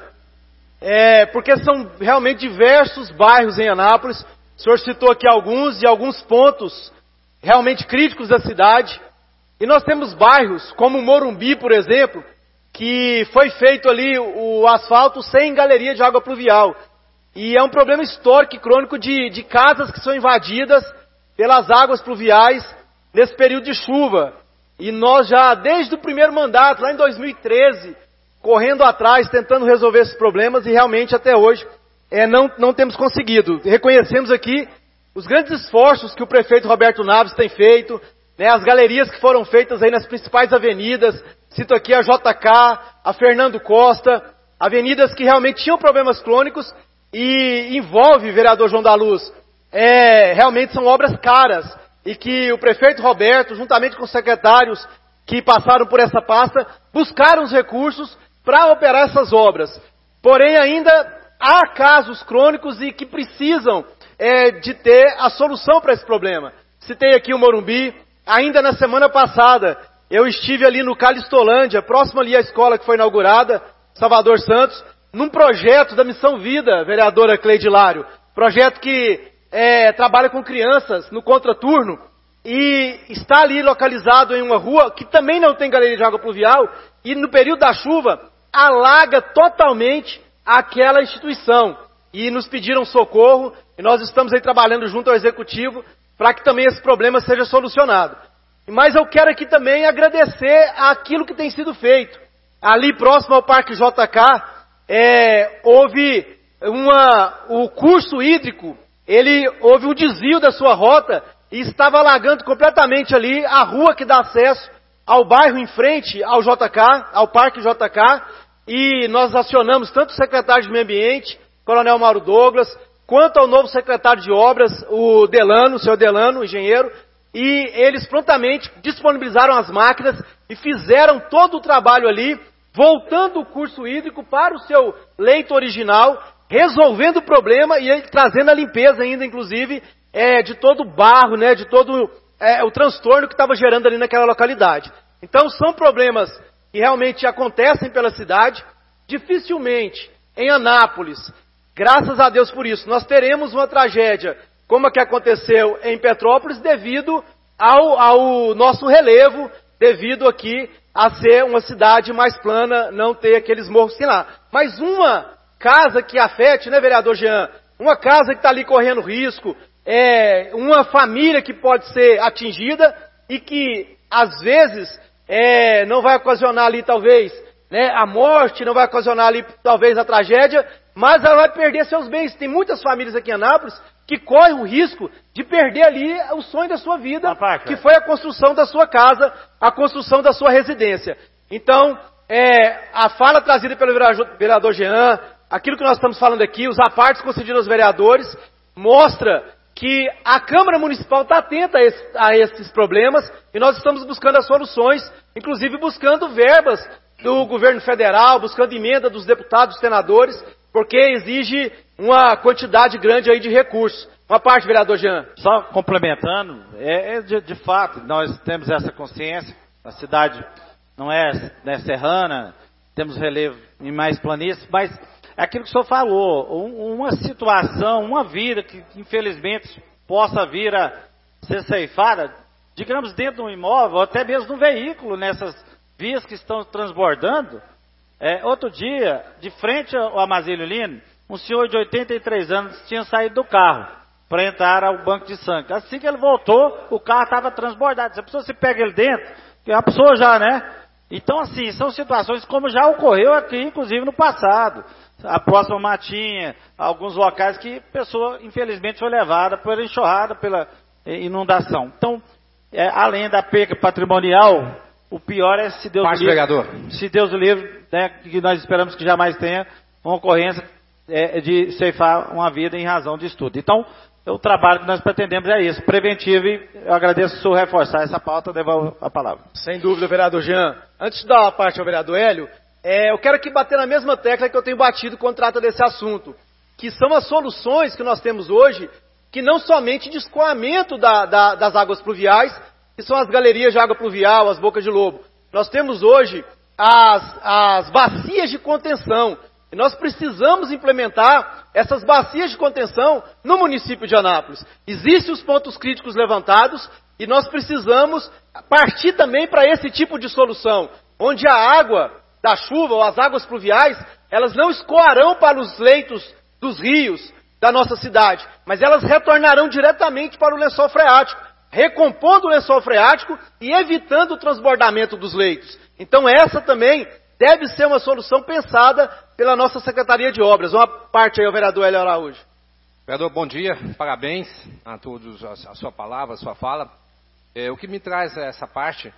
Porque são realmente diversos bairros em Anápolis. O senhor citou aqui alguns e alguns pontos realmente críticos da cidade. E nós temos bairros, como Morumbi, por exemplo, que foi feito ali o asfalto sem galeria de água pluvial. E é um problema histórico e crônico de casas que são invadidas pelas águas pluviais nesse período de chuva. E nós já, desde o primeiro mandato, lá em 2013, correndo atrás, tentando resolver esses problemas e realmente até hoje não temos conseguido. Reconhecemos aqui os grandes esforços que o prefeito Roberto Naves tem feito, né, as galerias que foram feitas aí nas principais avenidas, cito aqui a JK, a Fernando Costa, avenidas que realmente tinham problemas crônicos e envolve, vereador João da Luz, realmente são obras caras e que o prefeito Roberto, juntamente com os secretários que passaram por essa pasta, buscaram os recursos para operar essas obras. Porém, ainda há casos crônicos e que precisam de ter a solução para esse problema. Citei aqui o Morumbi. Ainda na semana passada, eu estive ali no Calistolândia, próximo ali à escola que foi inaugurada, Salvador Santos, num projeto da Missão Vida, vereadora Cleide Lário. Projeto que trabalha com crianças no contraturno e está ali localizado em uma rua que também não tem galeria de água pluvial e no período da chuva alaga totalmente aquela instituição. E nos pediram socorro e nós estamos aí trabalhando junto ao Executivo para que também esse problema seja solucionado. Mas eu quero aqui também agradecer aquilo que tem sido feito. Ali próximo ao Parque JK, houve o curso hídrico, houve um desvio da sua rota e estava alagando completamente ali a rua que dá acesso ao bairro em frente ao JK, ao Parque JK, e nós acionamos tanto o secretário de Meio Ambiente, Coronel Mauro Douglas, quanto ao novo secretário de obras, o senhor Delano, engenheiro, e eles prontamente disponibilizaram as máquinas e fizeram todo o trabalho ali, voltando o curso hídrico para o seu leito original, resolvendo o problema e trazendo a limpeza ainda, inclusive, de todo o barro, né, de todo o transtorno que estava gerando ali naquela localidade. Então são problemas que realmente acontecem pela cidade. Dificilmente em Anápolis, graças a Deus por isso, nós teremos uma tragédia como a que aconteceu em Petrópolis devido ao nosso relevo, devido aqui a ser uma cidade mais plana, não ter aqueles morros que tem lá. Mas uma casa que afete, né, vereador Jean? Uma casa que está ali correndo risco, uma família que pode ser atingida e que, às vezes, não vai ocasionar ali, talvez, né, a morte, não vai ocasionar ali, talvez, a tragédia, mas ela vai perder seus bens. Tem muitas famílias aqui em Anápolis que correm o risco de perder ali o sonho da sua vida, que foi a construção da sua casa, a construção da sua residência. Então, a fala trazida pelo vereador Jean, aquilo que nós estamos falando aqui, os apartes concedidos aos vereadores, mostra que a Câmara Municipal está atenta a esses problemas e nós estamos buscando as soluções, inclusive buscando verbas do governo federal, buscando emenda dos deputados e senadores, porque exige uma quantidade grande aí de recursos. Uma parte, vereador Jean. Só complementando, de fato, nós temos essa consciência, a cidade não é serrana, temos relevo em mais planícies, mas é aquilo que o senhor falou, uma situação, uma vida que infelizmente possa vir a ser ceifada, digamos dentro de um imóvel, ou até mesmo de um veículo, nessas vias que estão transbordando. Outro dia, de frente ao Amazílio Lino, um senhor de 83 anos tinha saído do carro para entrar ao banco de sangue. Assim que ele voltou, o carro estava transbordado. Se a pessoa se pega ele dentro, a pessoa já, né? Então, assim, são situações como já ocorreu aqui, inclusive no passado. A próxima Matinha, alguns locais que a pessoa, infelizmente, foi levada pela enxurrada, pela inundação. Então, além da perca patrimonial, o pior é se Deus o livre, né, que nós esperamos que jamais tenha uma ocorrência de ceifar uma vida em razão disso tudo. Então, o trabalho que nós pretendemos é isso, preventivo, e eu agradeço o senhor reforçar essa pauta, devolvo a palavra. Sem dúvida, vereador Jean. Antes de dar a parte ao vereador Hélio, eu quero aqui bater na mesma tecla que eu tenho batido quando trata desse assunto, que são as soluções que nós temos hoje, que não somente de escoamento das águas pluviais, que são as galerias de água pluvial, as bocas de lobo. Nós temos hoje as bacias de contenção, e nós precisamos implementar essas bacias de contenção no município de Anápolis. Existem os pontos críticos levantados, e nós precisamos partir também para esse tipo de solução, onde a água da chuva, ou as águas pluviais, elas não escoarão para os leitos dos rios da nossa cidade, mas elas retornarão diretamente para o lençol freático, recompondo o lençol freático e evitando o transbordamento dos leitos. Então essa também deve ser uma solução pensada pela nossa Secretaria de Obras. Uma parte aí, o vereador Hélio Araújo. Vereador, bom dia, parabéns a todos, a sua palavra, a sua fala. O que me traz essa parte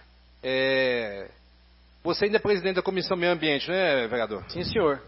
você ainda é presidente da Comissão Meio Ambiente, né, vereador? Sim, senhor.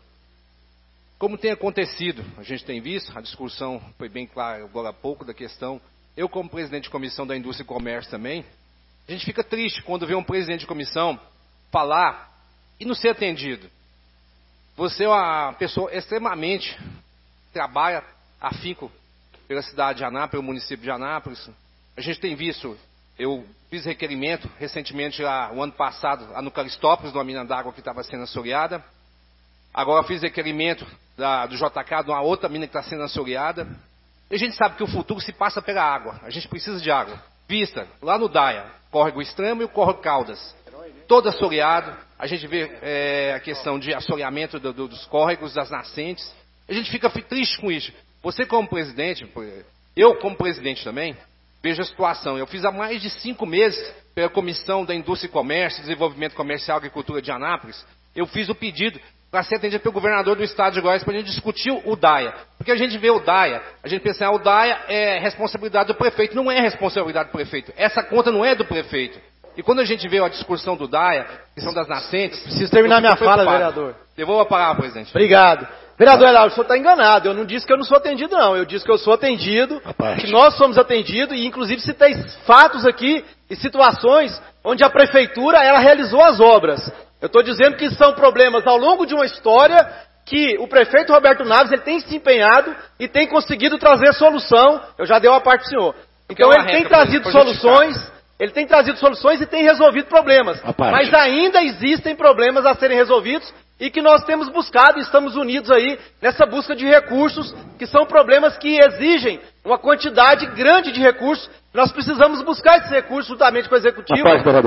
Como tem acontecido, a gente tem visto, a discussão foi bem clara agora há pouco da questão, eu como presidente de comissão da Indústria e Comércio também, a gente fica triste quando vê um presidente de comissão falar e não ser atendido. Você é uma pessoa extremamente trabalha afinco pela cidade de Anápolis, pelo município de Anápolis. A gente tem visto, eu fiz requerimento recentemente, o ano passado, lá no Caristópolis, numa mina d'água que estava sendo assoreada. Agora fiz requerimento do JK, de uma outra mina que está sendo assoreada. E a gente sabe que o futuro se passa pela água. A gente precisa de água. Vista, lá no Daia, córrego Extremo e o córrego Caldas. Todo assoreado. A gente vê a questão de assoreamento dos córregos, das nascentes. A gente fica triste com isso. Você como presidente, eu como presidente também, vejo a situação. Eu fiz há mais de 5 meses pela Comissão da Indústria e Comércio, Desenvolvimento Comercial e Agricultura de Anápolis. Eu fiz o pedido para ser atendido pelo governador do estado de Goiás para a gente discutir o DAIA. Porque a gente vê o DAIA, a gente pensa, o DAIA é responsabilidade do prefeito. Não é responsabilidade do prefeito. Essa conta não é do prefeito. E quando a gente vê a discussão do DAIA, que são das nascentes... Preciso terminar minha fala, vereador. Devolvo a palavra, presidente. Obrigado. Vereador Eláo, o senhor está enganado. Eu não disse que eu não sou atendido, não. Eu disse que eu sou atendido, que nós somos atendidos, e inclusive citei fatos aqui e situações onde a prefeitura ela realizou as obras. Eu estou dizendo que são problemas ao longo de uma história que o prefeito Roberto Naves ele tem se empenhado e tem conseguido trazer solução. Eu já dei uma parte do senhor. Então ele tem trazido soluções... Ele tem trazido soluções e tem resolvido problemas. Mas ainda existem problemas a serem resolvidos e que nós temos buscado e estamos unidos aí nessa busca de recursos, que são problemas que exigem uma quantidade grande de recursos. Nós precisamos buscar esses recursos juntamente com o Executivo,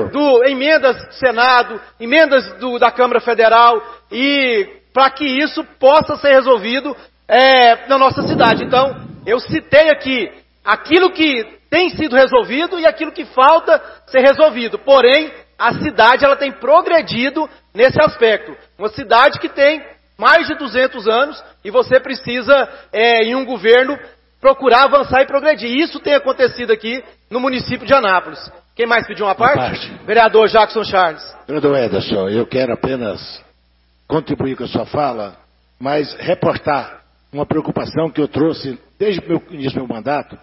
emendas do Senado, emendas da Câmara Federal, e para que isso possa ser resolvido na nossa cidade. Então, eu citei aqui aquilo que tem sido resolvido e aquilo que falta ser resolvido. Porém, a cidade ela tem progredido nesse aspecto. Uma cidade que tem mais de 200 anos e você precisa, em um governo, procurar avançar e progredir. Isso tem acontecido aqui no município de Anápolis. Quem mais pediu uma parte? Vereador Jackson Charles. Vereador Ederson, eu quero apenas contribuir com a sua fala, mas reportar uma preocupação que eu trouxe desde o início do meu mandato,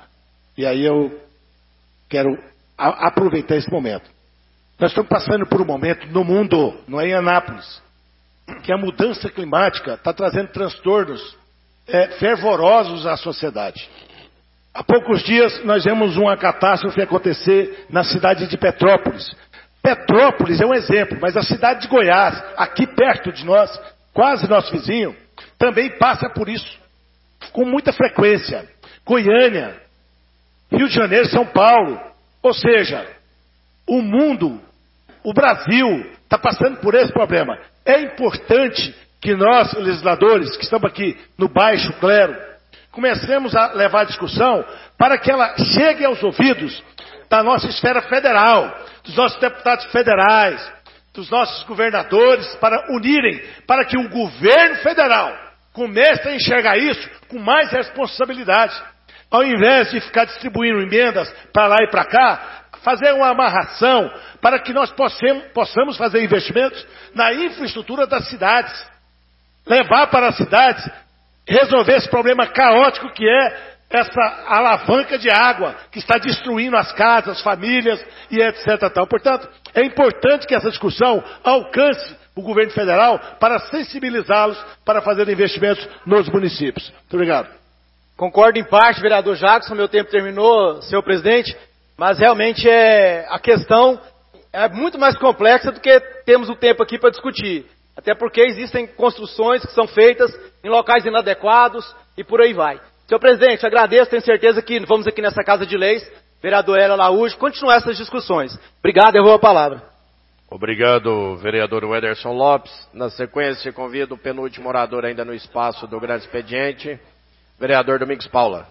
E aí eu quero aproveitar esse momento. Nós estamos passando por um momento no mundo, não é em Anápolis, que a mudança climática está trazendo transtornos fervorosos à sociedade. Há poucos dias nós vemos uma catástrofe acontecer na cidade de Petrópolis. Petrópolis é um exemplo, mas a cidade de Goiás, aqui perto de nós, quase nosso vizinho, também passa por isso, com muita frequência. Goiânia, Rio de Janeiro, São Paulo, ou seja, o mundo, o Brasil, está passando por esse problema. É importante que nós, legisladores, que estamos aqui no baixo clero, comecemos a levar a discussão para que ela chegue aos ouvidos da nossa esfera federal, dos nossos deputados federais, dos nossos governadores, para unirem, para que o governo federal comece a enxergar isso com mais responsabilidade. Ao invés de ficar distribuindo emendas para lá e para cá, fazer uma amarração para que nós possamos fazer investimentos na infraestrutura das cidades, levar para as cidades, resolver esse problema caótico que é essa alavanca de água que está destruindo as casas, as famílias e etc. Tal. Portanto, é importante que essa discussão alcance o governo federal para sensibilizá-los para fazer investimentos nos municípios. Muito obrigado. Concordo em parte, vereador Jackson, meu tempo terminou, senhor presidente, mas realmente a questão é muito mais complexa do que temos o tempo aqui para discutir. Até porque existem construções que são feitas em locais inadequados e por aí vai. Senhor presidente, agradeço, tenho certeza que vamos aqui nessa Casa de Leis, vereador Hélio Araújo, continuar essas discussões. Obrigado, eu vou a palavra. Obrigado, vereador Wederson Lopes. Na sequência, convido o penúltimo orador ainda no espaço do grande expediente, vereador Domingos Paula.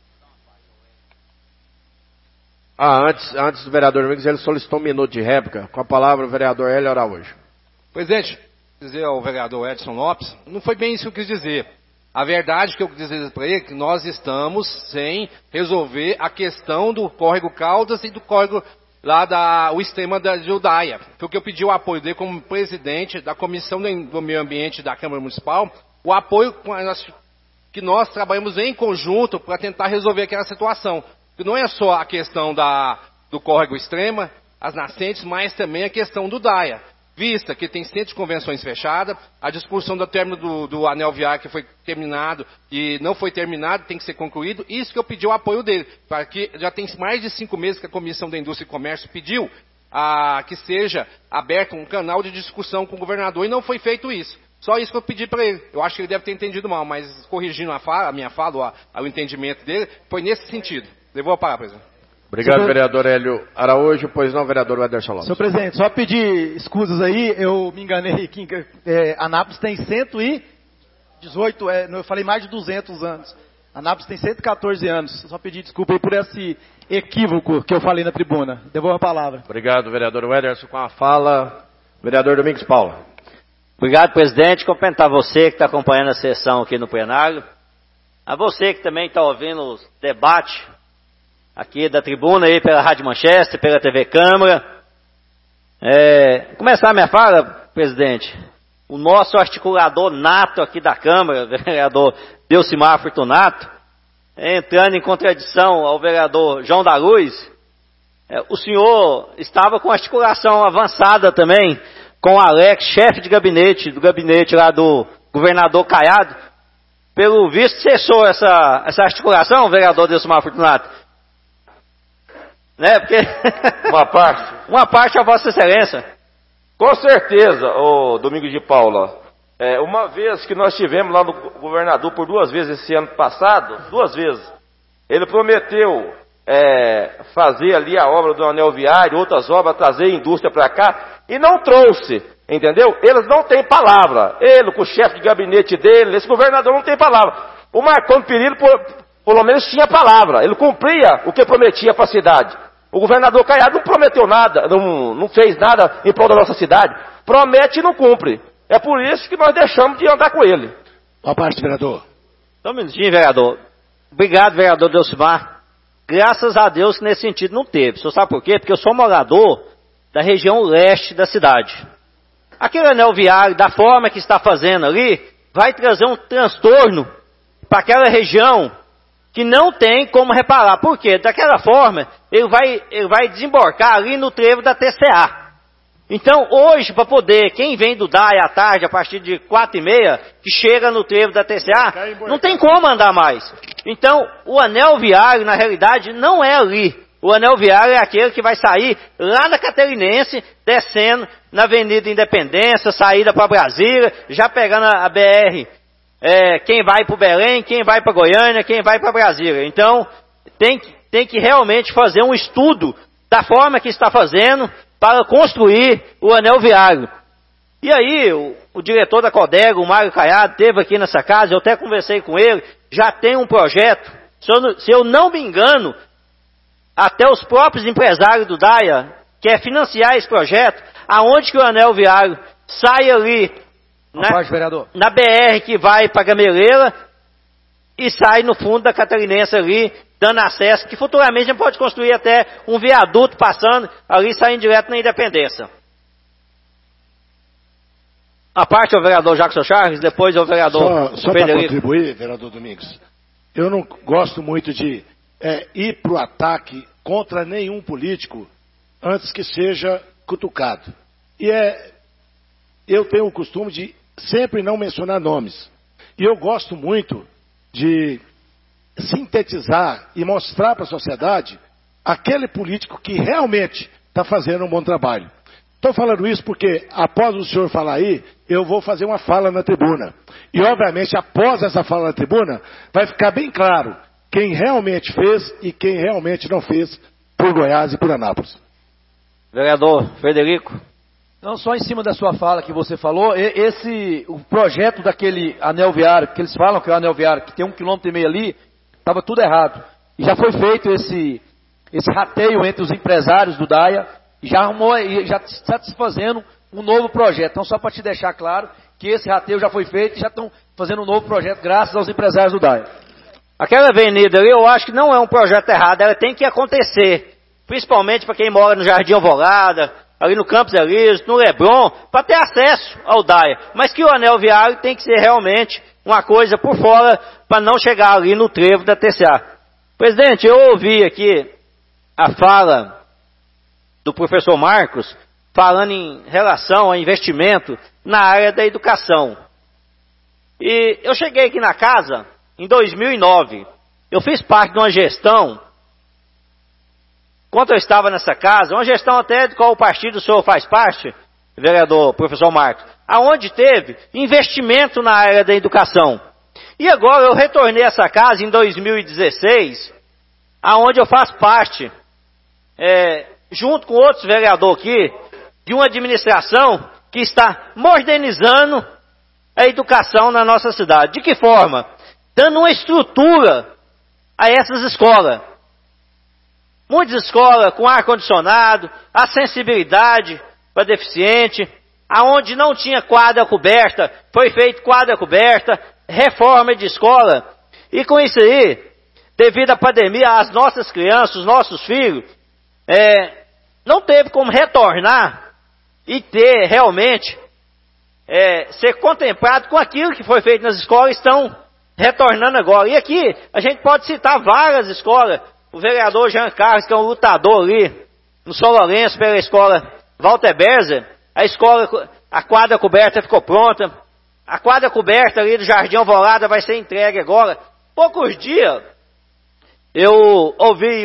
Antes do vereador Domingos, ele solicitou um minuto de réplica. Com a palavra, o vereador Hélio Araújo. Presidente, dizer ao vereador Edson Lopes, não foi bem isso que eu quis dizer. A verdade que eu quis dizer para ele é que nós estamos sem resolver a questão do córrego Caldas e do córrego lá o extrema da Judaia. Foi o que eu pedi o apoio dele como presidente da Comissão do Meio Ambiente da Câmara Municipal, o apoio que nós trabalhamos em conjunto para tentar resolver aquela situação. Que não é só a questão do córrego extrema, as nascentes, mas também a questão do Daia. Vista que tem centro de convenções fechada, a discussão do término do anel viário que foi terminado e não foi terminado, tem que ser concluído. Isso que eu pedi o apoio dele, para que já tem mais de 5 meses que a Comissão da Indústria e Comércio pediu que seja aberto um canal de discussão com o governador e não foi feito isso. Só isso que eu pedi para ele. Eu acho que ele deve ter entendido mal, mas corrigindo a minha fala, o entendimento dele, foi nesse sentido. Levou a palavra, presidente. Obrigado, vereador Hélio Araújo. Pois não, vereador Wederson Lopes. Senhor presidente, só pedir escusas aí, eu me enganei aqui. Anápolis tem 118, eu falei mais de 200 anos. Anápolis tem 114 anos. Só pedir desculpa aí por esse equívoco que eu falei na tribuna. Devolvo a palavra. Obrigado, vereador Wederson. Com a fala, vereador Domingos Paula. Obrigado, presidente. Cumprimentar você que está acompanhando a sessão aqui no plenário. A você que também está ouvindo os debates aqui da tribuna aí pela Rádio Manchester, pela TV Câmara. Começar a minha fala, presidente, o nosso articulador nato aqui da Câmara, vereador Delcimar Fortunato, entrando em contradição ao vereador João da Luz, o senhor estava com articulação avançada também com o Alex, chefe de gabinete, do gabinete lá do governador Caiado. Pelo visto, cessou essa articulação, vereador Delcimar Fortunato. Né? Porque uma parte a Vossa Excelência. Com certeza, ô Domingos de Paula. Uma vez que nós tivemos lá no governador por 2 vezes esse ano passado, 2 vezes, ele prometeu fazer ali a obra do anel viário, outras obras, trazer indústria para cá, e não trouxe, entendeu? Eles não têm palavra. Ele, com o chefe de gabinete dele, esse governador não tem palavra. O Marconi Perillo, pelo menos, tinha palavra. Ele cumpria o que prometia para a cidade. O governador Caiado não prometeu nada, não fez nada em prol da nossa cidade. Promete e não cumpre. É por isso que nós deixamos de andar com ele. Boa parte, vereador. Só um minutinho, vereador. Obrigado, vereador Delcimar. Graças a Deus que nesse sentido não teve. O senhor sabe por quê? Porque eu sou morador da região leste da cidade. Aquele anel viário, da forma que está fazendo ali, vai trazer um transtorno para aquela região que não tem como reparar. Por quê? Daquela forma, ele vai desembarcar ali no trevo da TCA. Então, hoje, para poder, quem vem do DAI à tarde, a partir de 4h30, que chega no trevo da TCA, não tem como andar mais. Então, o anel viário, na realidade, não é ali. O anel viário é aquele que vai sair lá da Catarinense, descendo na Avenida Independência, saída para Brasília, já pegando a BR, quem vai para o Belém, quem vai para Goiânia, quem vai para Brasília. Então, tem que realmente fazer um estudo da forma que está fazendo para construir o anel viário. E aí, o diretor da Codega, o Mário Caiado, esteve aqui nessa casa, eu até conversei com ele, já tem um projeto, se eu não me engano, até os próprios empresários do DAIA quer financiar esse projeto, aonde que o anel viário sai ali na BR que vai para Gameleira e sai no fundo da Catarinense ali, dando acesso, que futuramente a gente pode construir até um viaduto passando ali, saindo direto na Independência. A parte é o vereador Jackson Charles, depois é o vereador Só para contribuir, vereador Domingos, eu não gosto muito de ir para o ataque contra nenhum político antes que seja cutucado. E eu tenho o costume de sempre não mencionar nomes. E eu gosto muito de sintetizar e mostrar para a sociedade aquele político que realmente está fazendo um bom trabalho. Estou falando isso porque, após o senhor falar aí, eu vou fazer uma fala na tribuna. E, obviamente, após essa fala na tribuna, vai ficar bem claro quem realmente fez e quem realmente não fez por Goiás e por Anápolis. Vereador Frederico. Não, só em cima da sua fala que você falou, o projeto daquele anel viário, que eles falam que é o anel viário, que tem 1,5 km ali, estava tudo errado. E já foi feito esse rateio entre os empresários do DAIA, e já está se fazendo um novo projeto. Então, só para te deixar claro que esse rateio já foi feito e já estão fazendo um novo projeto graças aos empresários do DAIA. Aquela avenida ali, eu acho que não é um projeto errado, ela tem que acontecer. Principalmente para quem mora no Jardim Alvorada, ali no Campos Elíseos, no Leblon, para ter acesso ao DAIA. Mas que o anel viário tem que ser realmente uma coisa por fora, para não chegar ali no trevo da TCA. Presidente, eu ouvi aqui a fala do professor Marcos, falando em relação ao investimento na área da educação. E eu cheguei aqui na casa em 2009. Eu fiz parte de uma gestão, quando eu estava nessa casa, uma gestão até de qual o partido o senhor faz parte, vereador professor Marcos, aonde teve investimento na área da educação. E agora eu retornei a essa casa em 2016, aonde eu faço parte, junto com outros vereadores aqui, de uma administração que está modernizando a educação na nossa cidade. De que forma? Dando uma estrutura a essas escolas. Muitas escolas com ar-condicionado, acessibilidade para deficiente, aonde não tinha quadra coberta, foi feito quadra coberta, reforma de escola. E com isso aí, devido à pandemia, as nossas crianças, os nossos filhos, não teve como retornar e ter realmente, ser contemplado com aquilo que foi feito nas escolas, estão retornando agora. E aqui, a gente pode citar várias escolas. O vereador Jean Carlos, que é um lutador ali, no São Lourenço, pela escola Walter Berzer, a quadra coberta ficou pronta. A quadra coberta ali do Jardim Alvorada vai ser entregue agora. Poucos dias, eu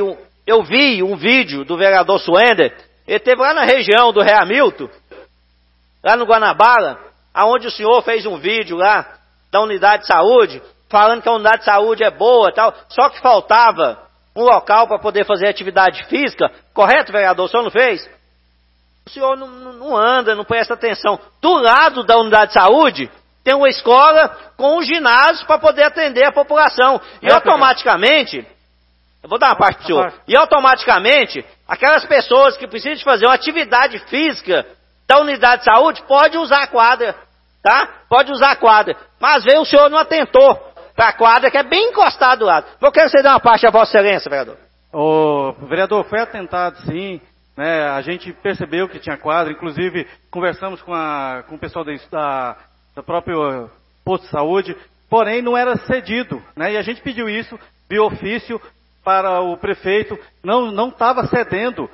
vi um vídeo do vereador Suender. Ele esteve lá na região do Reamilton, lá no Guanabara, aonde o senhor fez um vídeo lá da unidade de saúde, falando que a unidade de saúde é boa e tal, só que faltava um local para poder fazer atividade física. Correto, vereador? O senhor não fez? O senhor não anda, não presta atenção. Do lado da unidade de saúde, tem uma escola com um ginásio para poder atender a população. E automaticamente, eu vou dar uma parte para o senhor, e automaticamente, aquelas pessoas que precisam de fazer uma atividade física da unidade de saúde, pode usar a quadra, tá? Pode usar a quadra. Mas às vezes o senhor não atentou para a quadra, que é bem encostado do lado. Eu quero que você dê uma parte a Vossa Excelência, vereador. Vereador, foi atentado sim, né? A gente percebeu que tinha quadra, inclusive conversamos com o pessoal da própria posto de saúde, porém não era cedido, né? E a gente pediu isso via ofício para o prefeito, não estava cedendo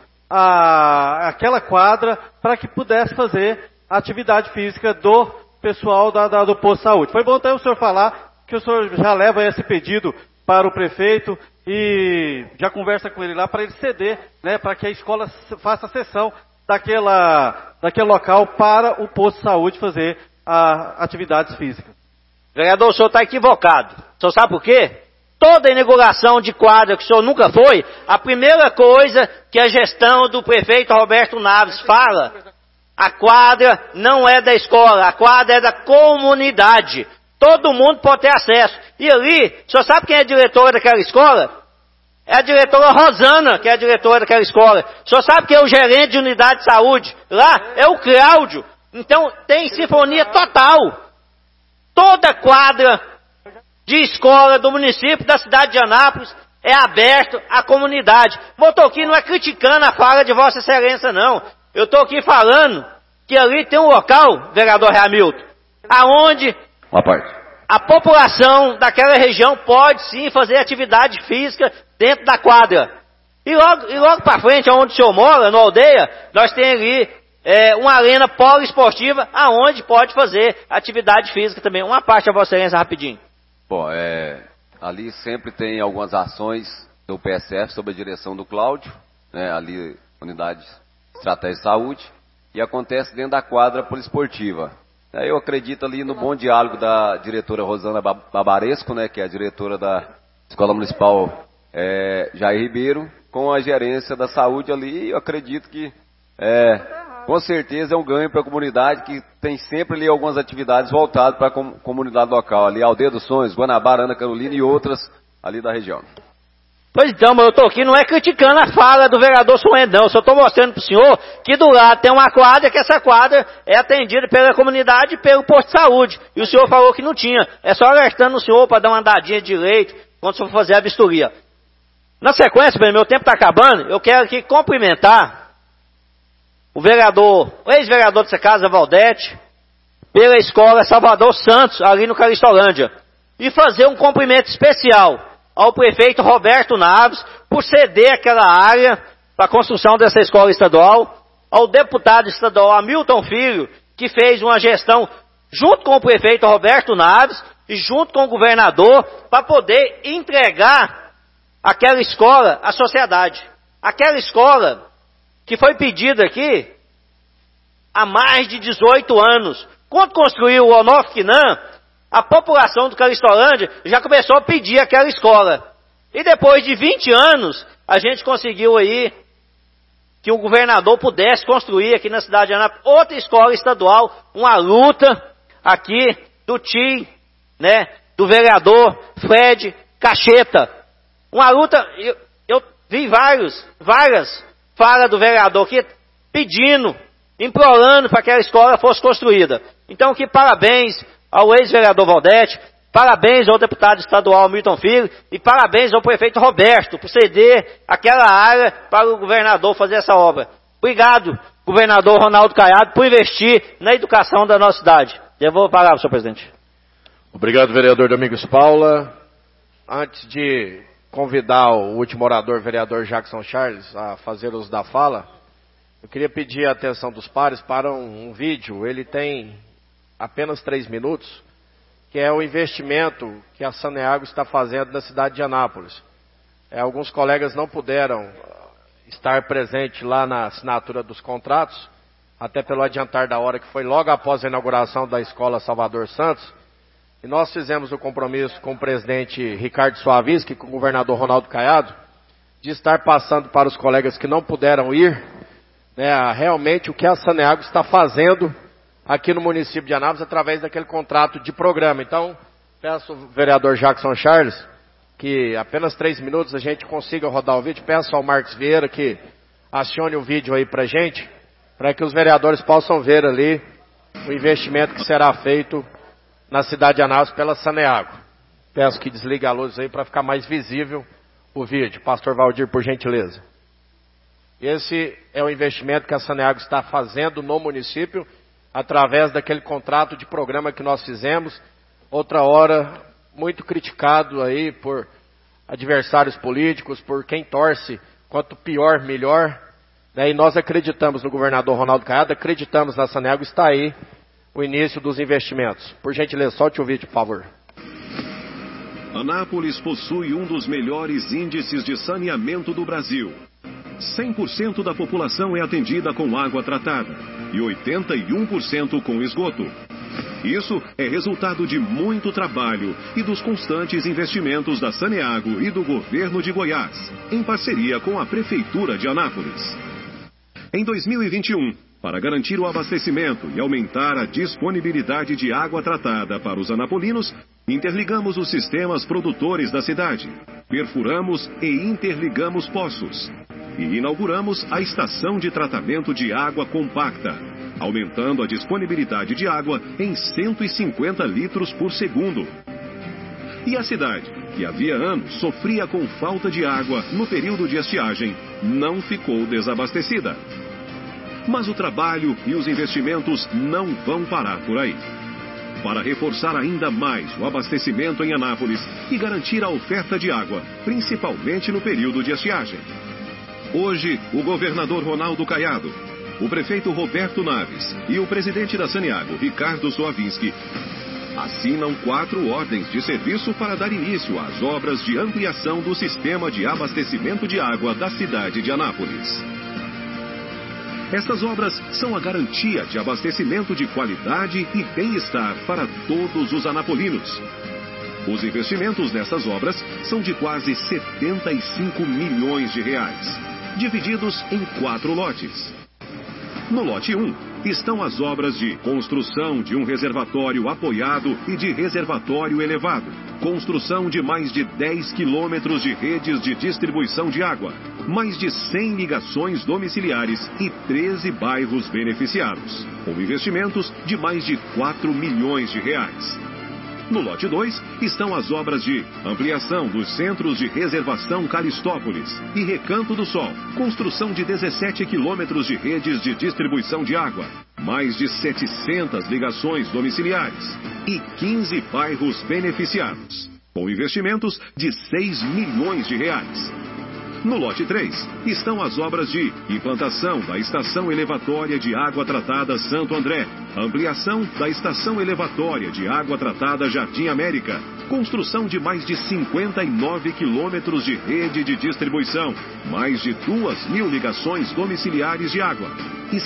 aquela quadra para que pudesse fazer a atividade física do pessoal do posto de saúde. Foi bom até o senhor falar que o senhor já leva esse pedido para o prefeito e já conversa com ele lá para ele ceder, né, para que a escola faça a cessão daquele local para o posto de saúde fazer atividades físicas. Vereador, o senhor está equivocado. O senhor sabe por quê? Toda inauguração de quadra que o senhor nunca foi, a primeira coisa que a gestão do prefeito Roberto Naves fala, a quadra não é da escola, a quadra é da comunidade. Todo mundo pode ter acesso. E ali, o senhor sabe quem é a diretora daquela escola? É a diretora Rosana, que é a diretora daquela escola. O senhor sabe quem é o gerente de unidade de saúde? Lá é o Cláudio. Então tem sinfonia total. Toda quadra de escola do município da cidade de Anápolis é aberto à comunidade. Eu estou aqui não é criticando a fala de Vossa Excelência, não. Eu estou aqui falando que ali tem um local, vereador Hamilton, aonde a população daquela região pode sim fazer atividade física dentro da quadra. E logo para frente, onde o senhor mora, na aldeia, nós temos ali uma arena poliesportiva, aonde pode fazer atividade física também. Uma parte a Vossa Excelência rapidinho. Bom, ali sempre tem algumas ações do PSF sob a direção do Cláudio, né, ali, Unidade de Estratégia de Saúde, e acontece dentro da quadra poliesportiva. Eu acredito ali no bom diálogo da diretora Rosana Babaresco, né, que é a diretora da Escola Municipal Jair Ribeiro, com a gerência da saúde ali. Eu acredito que com certeza é um ganho para a comunidade, que tem sempre ali algumas atividades voltadas para a comunidade local, ali Aldeia dos Sonhos, Guanabara, Ana Carolina e outras ali da região. Pois então, mas eu estou aqui não é criticando a fala do vereador Suene, não. Só estou mostrando para o senhor que do lado tem uma quadra, que essa quadra é atendida pela comunidade e pelo posto de saúde. E o senhor falou que não tinha. É só alertando o senhor para dar uma andadinha de direito quando o senhor for fazer a vistoria. Na sequência, meu tempo está acabando, eu quero aqui cumprimentar o ex-vereador dessa casa, Valdete, pela escola Salvador Santos, ali no Calistolândia. E fazer um cumprimento especial ao prefeito Roberto Naves, por ceder aquela área para a construção dessa escola estadual, ao deputado estadual Hamilton Filho, que fez uma gestão junto com o prefeito Roberto Naves e junto com o governador, para poder entregar aquela escola à sociedade. Aquela escola que foi pedida aqui há mais de 18 anos. Quando construiu o Onofre Quinan, a população do Calistolândia já começou a pedir aquela escola. E depois de 20 anos, a gente conseguiu aí que o governador pudesse construir aqui na cidade de Anápolis outra escola estadual, uma luta aqui do TIM, né, do vereador Fred Cacheta. Uma luta, eu vi várias falas do vereador aqui pedindo, implorando para que aquela escola fosse construída. Então, que parabéns ao ex-vereador Valdete, parabéns ao deputado estadual Milton Filho e parabéns ao prefeito Roberto por ceder aquela área para o governador fazer essa obra. Obrigado, governador Ronaldo Caiado, por investir na educação da nossa cidade. Devolvo a palavra, senhor presidente. Obrigado, vereador Domingos Paula. Antes de convidar o último orador, vereador Jackson Charles, a fazer uso da fala, eu queria pedir a atenção dos pares para um vídeo. Ele tem apenas 3 minutos, que é o investimento que a Saneago está fazendo na cidade de Anápolis. Alguns colegas não puderam estar presentes lá na assinatura dos contratos, até pelo adiantar da hora, que foi logo após a inauguração da Escola Salvador Santos, e nós fizemos o compromisso com o presidente Ricardo Suavisky e com o governador Ronaldo Caiado, de estar passando para os colegas que não puderam ir, né, realmente o que a Saneago está fazendo aqui no município de Anápolis, através daquele contrato de programa. Então, peço ao vereador Jackson Charles, que apenas 3 minutos a gente consiga rodar o vídeo. Peço ao Marcos Vieira que acione o vídeo aí pra gente, para que os vereadores possam ver ali o investimento que será feito na cidade de Anápolis pela Saneago. Peço que desligue a luz aí para ficar mais visível o vídeo. Pastor Valdir, por gentileza. Esse é o investimento que a Saneago está fazendo no município, através daquele contrato de programa que nós fizemos, outra hora muito criticado aí por adversários políticos, por quem torce, quanto pior, melhor. E nós acreditamos no governador Ronaldo Caiado, acreditamos na Saneago, está aí o início dos investimentos. Por gentileza, solte o vídeo, por favor. Anápolis possui um dos melhores índices de saneamento do Brasil. 100% da população é atendida com água tratada e 81% com esgoto. Isso é resultado de muito trabalho e dos constantes investimentos da Saneago e do governo de Goiás, em parceria com a Prefeitura de Anápolis. Em 2021, para garantir o abastecimento e aumentar a disponibilidade de água tratada para os anapolinos, interligamos os sistemas produtores da cidade, perfuramos e interligamos poços e inauguramos a estação de tratamento de água compacta, aumentando a disponibilidade de água em 150 litros por segundo. E a cidade, que havia anos sofria com falta de água no período de estiagem, não ficou desabastecida. Mas o trabalho e os investimentos não vão parar por aí. Para reforçar ainda mais o abastecimento em Anápolis e garantir a oferta de água, principalmente no período de estiagem. Hoje, o governador Ronaldo Caiado, o prefeito Roberto Naves e o presidente da Saneago, Ricardo Soavinski, assinam 4 ordens de serviço para dar início às obras de ampliação do sistema de abastecimento de água da cidade de Anápolis. Estas obras são a garantia de abastecimento de qualidade e bem-estar para todos os anapolinos. Os investimentos nessas obras são de quase 75 milhões de reais, divididos em 4 lotes. No lote 1, estão as obras de construção de um reservatório apoiado e de reservatório elevado, construção de mais de 10 quilômetros de redes de distribuição de água, mais de 100 ligações domiciliares e 13 bairros beneficiados, com investimentos de mais de 4 milhões de reais. No lote 2 estão as obras de ampliação dos centros de reservação Calistópolis e Recanto do Sol, construção de 17 quilômetros de redes de distribuição de água, mais de 700 ligações domiciliares e 15 bairros beneficiados, com investimentos de 6 milhões de reais. No lote 3 estão as obras de implantação da Estação Elevatória de Água Tratada Santo André, ampliação da Estação Elevatória de Água Tratada Jardim América, construção de mais de 59 quilômetros de rede de distribuição, mais de 2.000 ligações domiciliares de água e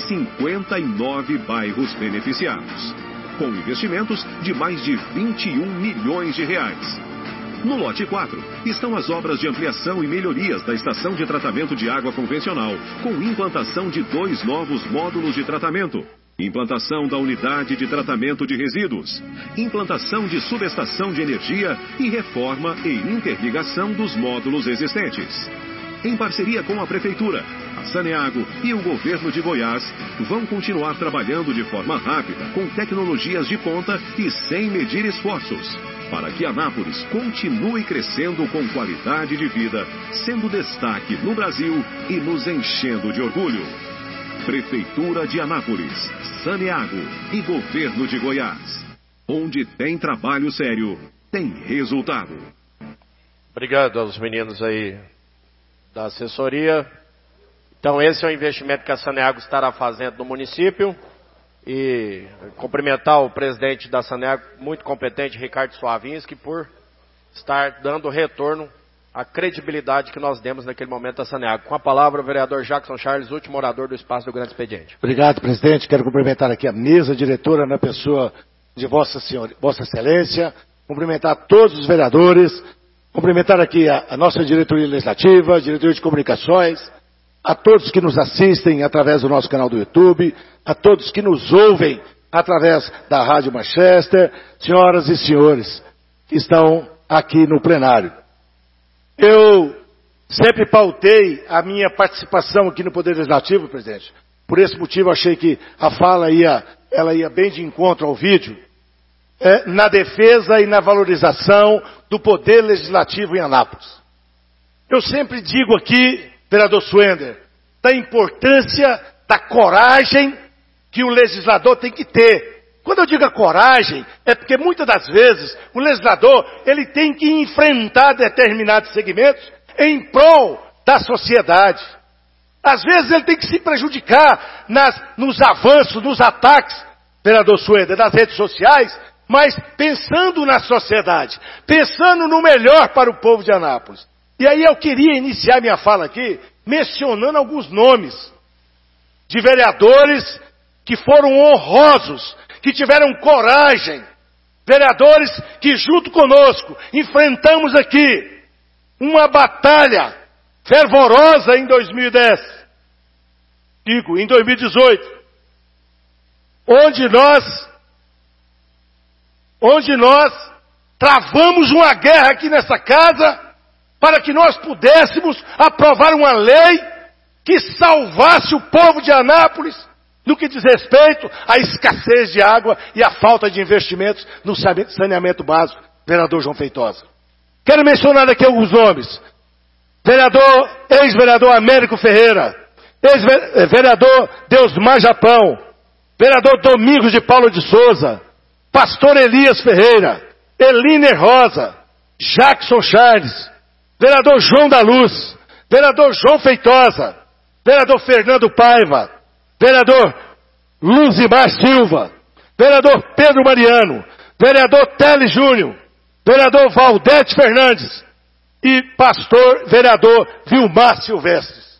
59 bairros beneficiados, com investimentos de mais de 21 milhões de reais. No lote 4 estão as obras de ampliação e melhorias da estação de tratamento de água convencional, com implantação de 2 novos módulos de tratamento, implantação da unidade de tratamento de resíduos, implantação de subestação de energia e reforma e interligação dos módulos existentes. Em parceria com a Prefeitura, a Saneago e o governo de Goiás, vão continuar trabalhando de forma rápida, com tecnologias de ponta e sem medir esforços, para que Anápolis continue crescendo com qualidade de vida, sendo destaque no Brasil e nos enchendo de orgulho. Prefeitura de Anápolis, Saneago e Governo de Goiás. Onde tem trabalho sério, tem resultado. Obrigado aos meninos aí da assessoria. Então esse é o investimento que a Saneago estará fazendo no município. E cumprimentar o presidente da Saneago, muito competente, Ricardo Soavinski, por estar dando retorno à credibilidade que nós demos naquele momento à Saneago. Com a palavra, o vereador Jackson Charles, último orador do Espaço do Grande Expediente. Obrigado, presidente. Quero cumprimentar aqui a mesa diretora na pessoa de Vossa Excelência, cumprimentar todos os vereadores, cumprimentar aqui a nossa diretoria legislativa, a diretoria de comunicações, a todos que nos assistem através do nosso canal do YouTube, a todos que nos ouvem através da Rádio Manchester, senhoras e senhores que estão aqui no plenário. Eu sempre pautei a minha participação aqui no Poder Legislativo, presidente. Por esse motivo, achei que a fala ia bem de encontro ao vídeo, na defesa e na valorização do Poder Legislativo em Anápolis. Eu sempre digo aqui, vereador Suender, da importância da coragem que o legislador tem que ter Quando eu digo a coragem, é porque muitas das vezes o legislador ele tem que enfrentar determinados segmentos em prol da sociedade. Às vezes ele tem que se prejudicar nos avanços, nos ataques, vereador Sueda, das redes sociais, mas pensando na sociedade, pensando no melhor para o povo de Anápolis. E aí eu queria iniciar minha fala aqui mencionando alguns nomes de vereadores que foram honrosos, que tiveram coragem, vereadores que junto conosco enfrentamos aqui uma batalha fervorosa em 2010, em 2018, onde nós travamos uma guerra aqui nessa casa para que nós pudéssemos aprovar uma lei que salvasse o povo de Anápolis no que diz respeito à escassez de água e à falta de investimentos no saneamento básico, vereador João Feitosa. Quero mencionar aqui alguns nomes. Ex-vereador Américo Ferreira, ex-vereador Deusmar Japão, vereador Domingos de Paulo de Souza, pastor Elias Ferreira, Eliner Rosa, Jackson Charles, vereador João da Luz, vereador João Feitosa, vereador Fernando Paiva, vereador Luzimar Silva, vereador Pedro Mariano, vereador Teles Júnior, vereador Valdete Fernandes e vereador Vilmar Silvestres.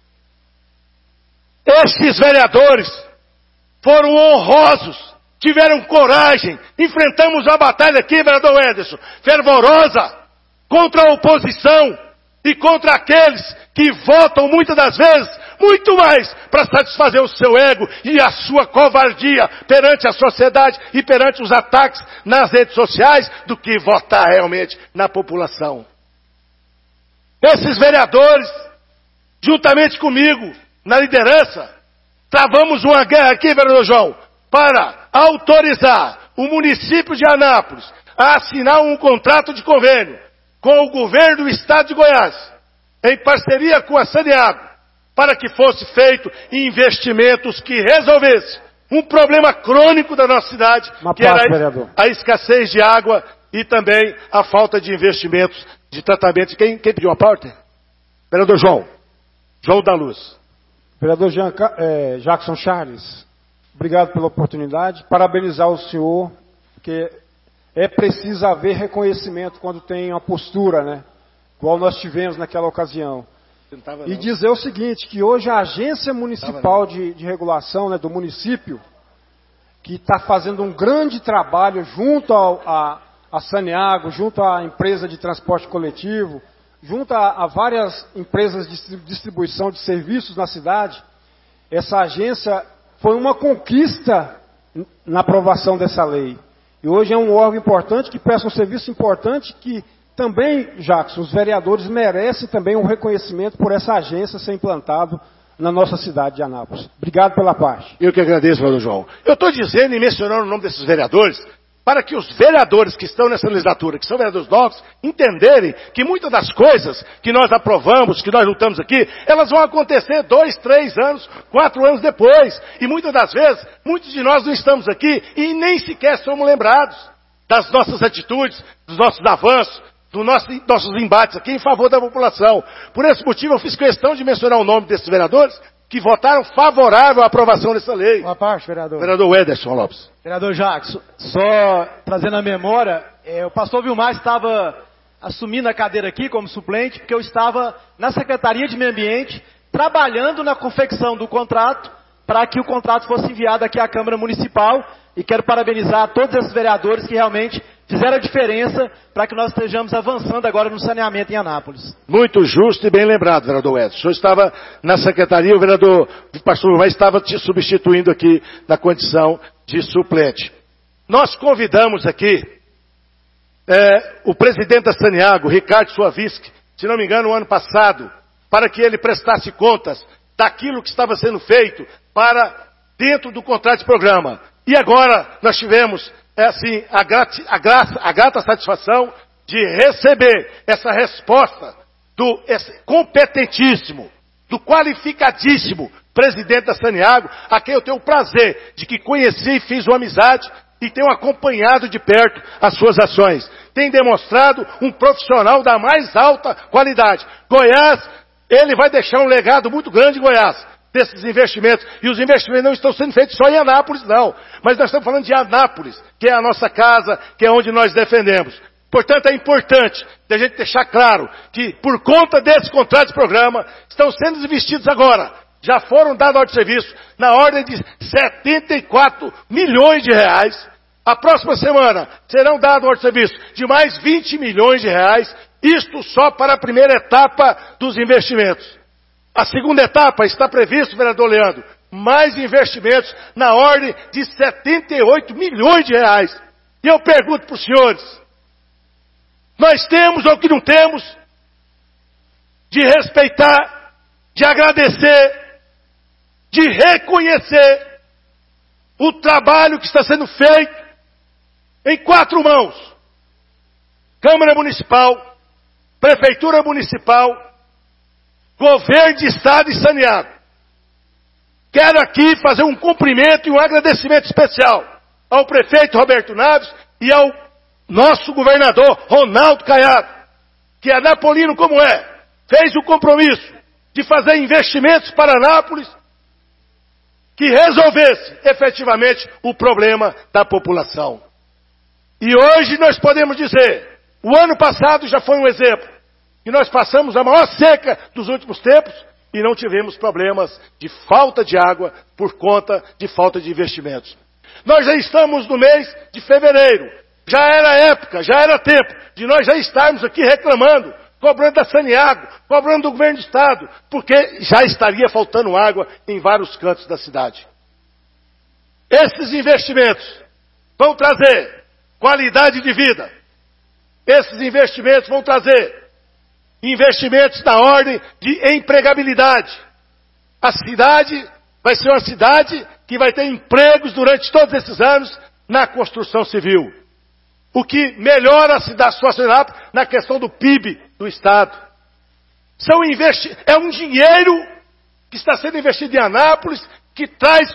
Estes vereadores foram honrosos, tiveram coragem, enfrentamos a batalha aqui, vereador Ederson, fervorosa, contra a oposição e contra aqueles que votam muitas das vezes muito mais para satisfazer o seu ego e a sua covardia perante a sociedade e perante os ataques nas redes sociais do que votar realmente na população. Esses vereadores, juntamente comigo, na liderança, travamos uma guerra aqui, vereador João, para autorizar o município de Anápolis a assinar um contrato de convênio com o governo do estado de Goiás, em parceria com a Saneago, para que fosse feito investimentos que resolvessem um problema crônico da nossa cidade, que era a escassez de água e também a falta de investimentos de tratamento. Quem pediu a pauta? Vereador João da Luz. Vereador Jackson Charles, obrigado pela oportunidade. Parabenizar o senhor, porque é preciso haver reconhecimento quando tem uma postura, né? Igual nós tivemos naquela ocasião. E dizer o seguinte, que hoje a Agência Municipal de Regulação, né, do município, que está fazendo um grande trabalho junto a Saneago, junto à empresa de transporte coletivo, junto a várias empresas de distribuição de serviços na cidade, essa agência foi uma conquista na aprovação dessa lei. E hoje é um órgão importante que presta um serviço importante que também, Jackson, os vereadores merecem também um reconhecimento por essa agência ser implantado na nossa cidade de Anápolis. Obrigado pela parte. Eu que agradeço, vereador João. Eu estou dizendo e mencionando o nome desses vereadores para que os vereadores que estão nessa legislatura, que são vereadores novos, entenderem que muitas das coisas que nós aprovamos, que nós lutamos aqui, elas vão acontecer 2, 3 anos, 4 anos depois. E muitas das vezes, muitos de nós não estamos aqui e nem sequer somos lembrados das nossas atitudes, dos nossos avanços, dos nossos embates aqui em favor da população. Por esse motivo, eu fiz questão de mencionar o nome desses vereadores que votaram favorável à aprovação dessa lei. Uma parte, vereador. Vereador Ederson Lopes. Vereador Jackson, só trazendo a memória, o pastor Vilmar estava assumindo a cadeira aqui como suplente, porque eu estava na Secretaria de Meio Ambiente, trabalhando na confecção do contrato, para que o contrato fosse enviado aqui à Câmara Municipal, e quero parabenizar todos esses vereadores que realmente fizeram a diferença para que nós estejamos avançando agora no saneamento em Anápolis. Muito justo e bem lembrado, vereador Edson. O senhor estava na secretaria, o pastor Vilmar estava te substituindo aqui na condição de suplente. Nós convidamos aqui o presidente da Saneago, Ricardo Suavisky, se não me engano, no ano passado, para que ele prestasse contas daquilo que estava sendo feito para dentro do contrato de programa. E agora nós tivemos a grata satisfação de receber essa resposta do competentíssimo, do qualificadíssimo presidente da Saneago, a quem eu tenho o prazer de que conheci e fiz uma amizade e tenho acompanhado de perto as suas ações. Tem demonstrado um profissional da mais alta qualidade. Goiás, ele vai deixar um legado muito grande em Goiás, desses investimentos. E os investimentos não estão sendo feitos só em Anápolis, não. Mas nós estamos falando de Anápolis, que é a nossa casa, que é onde nós defendemos. Portanto, é importante a gente deixar claro que, por conta desses contratos de programa, estão sendo investidos agora. Já foram dados ordem de serviço na ordem de 74 milhões de reais. A próxima semana serão dados ordem de serviço de mais 20 milhões de reais. Isto só para a primeira etapa dos investimentos. A segunda etapa está previsto, vereador Leandro, mais investimentos na ordem de 78 milhões de reais. E eu pergunto para os senhores, nós temos ou que não temos de respeitar, de agradecer, de reconhecer o trabalho que está sendo feito em 4 mãos. Câmara Municipal, Prefeitura Municipal, Governo de Estado e Saneado. Quero aqui fazer um cumprimento e um agradecimento especial ao prefeito Roberto Naves e ao nosso governador Ronaldo Caiado, que anapolino como é, fez o compromisso de fazer investimentos para Anápolis que resolvesse efetivamente o problema da população. E hoje nós podemos dizer, o ano passado já foi um exemplo, que nós passamos a maior seca dos últimos tempos e não tivemos problemas de falta de água por conta de falta de investimentos. Nós já estamos no mês de fevereiro, já era época, já era tempo de nós já estarmos aqui reclamando, cobrando da Saneago, cobrando do governo do estado, porque já estaria faltando água em vários cantos da cidade. Esses investimentos vão trazer qualidade de vida. Esses investimentos vão trazer investimentos na ordem de empregabilidade. A cidade vai ser uma cidade que vai ter empregos durante todos esses anos na construção civil. O que melhora a situação na questão do PIB do Estado. É um dinheiro que está sendo investido em Anápolis, que traz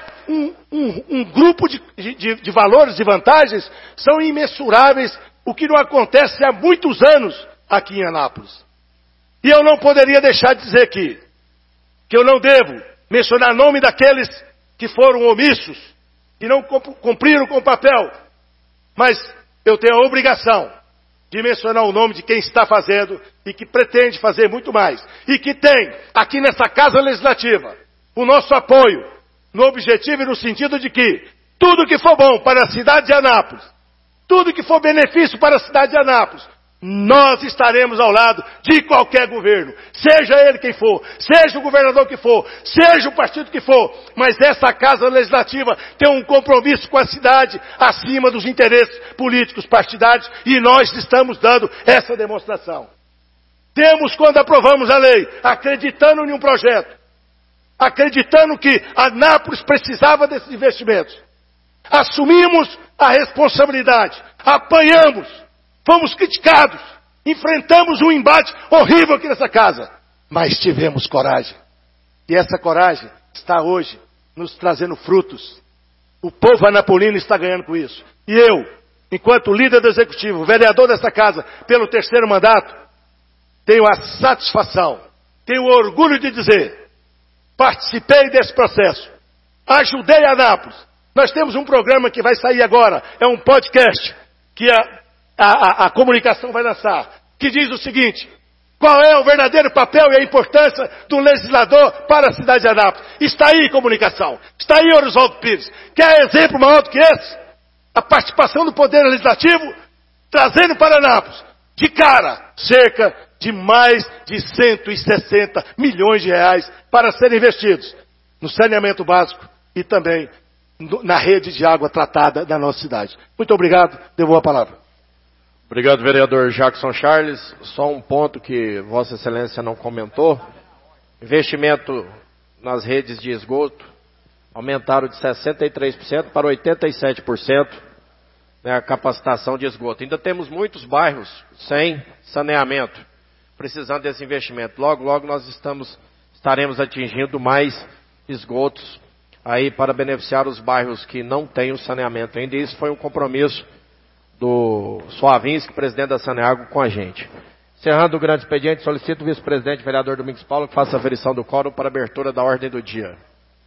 um grupo de valores e vantagens, são imensuráveis, o que não acontece há muitos anos aqui em Anápolis. E eu não poderia deixar de dizer aqui, que eu não devo mencionar o nome daqueles que foram omissos, que não cumpriram com o papel, mas eu tenho a obrigação de mencionar o nome de quem está fazendo e que pretende fazer muito mais. E que tem, aqui nessa Casa Legislativa, o nosso apoio no objetivo e no sentido de que tudo que for bom para a cidade de Anápolis, tudo que for benefício para a cidade de Anápolis, nós estaremos ao lado de qualquer governo, seja ele quem for, seja o governador que for, seja o partido que for, mas essa Casa Legislativa tem um compromisso com a cidade acima dos interesses políticos partidários e nós estamos dando essa demonstração. Temos, quando aprovamos a lei, acreditando em um projeto, acreditando que Anápolis precisava desses investimentos, assumimos a responsabilidade, apanhamos, fomos criticados, enfrentamos um embate horrível aqui nessa casa, mas tivemos coragem. E essa coragem está hoje nos trazendo frutos. O povo anapolino está ganhando com isso. E eu, enquanto líder do Executivo, vereador dessa casa, pelo 3º mandato, tenho a satisfação, tenho o orgulho de dizer, participei desse processo, ajudei a Anápolis. Nós temos um programa que vai sair agora, é um podcast, que a comunicação vai lançar, que diz o seguinte: qual é o verdadeiro papel e a importância do legislador para a cidade de Anápolis? Está aí, comunicação. Está aí, Oswaldo Pires. Quer exemplo maior do que esse? A participação do Poder Legislativo, trazendo para Anápolis, de cara, cerca de mais de 160 milhões de reais para serem investidos no saneamento básico e também na rede de água tratada da nossa cidade. Muito obrigado. Devolvo a palavra. Obrigado, vereador Jackson Charles. Só um ponto que Vossa Excelência não comentou. Investimento nas redes de esgoto aumentaram de 63% para 87%, né, a capacitação de esgoto. Ainda temos muitos bairros sem saneamento, precisando desse investimento. Logo, logo nós estaremos atingindo mais esgotos aí para beneficiar os bairros que não têm o saneamento ainda. Isso foi um compromisso do Suavinski, presidente da Saneago, com a gente. Encerrando o grande expediente, solicito o vice-presidente, vereador Domingos Paulo, que faça a aferição do quórum para abertura da ordem do dia.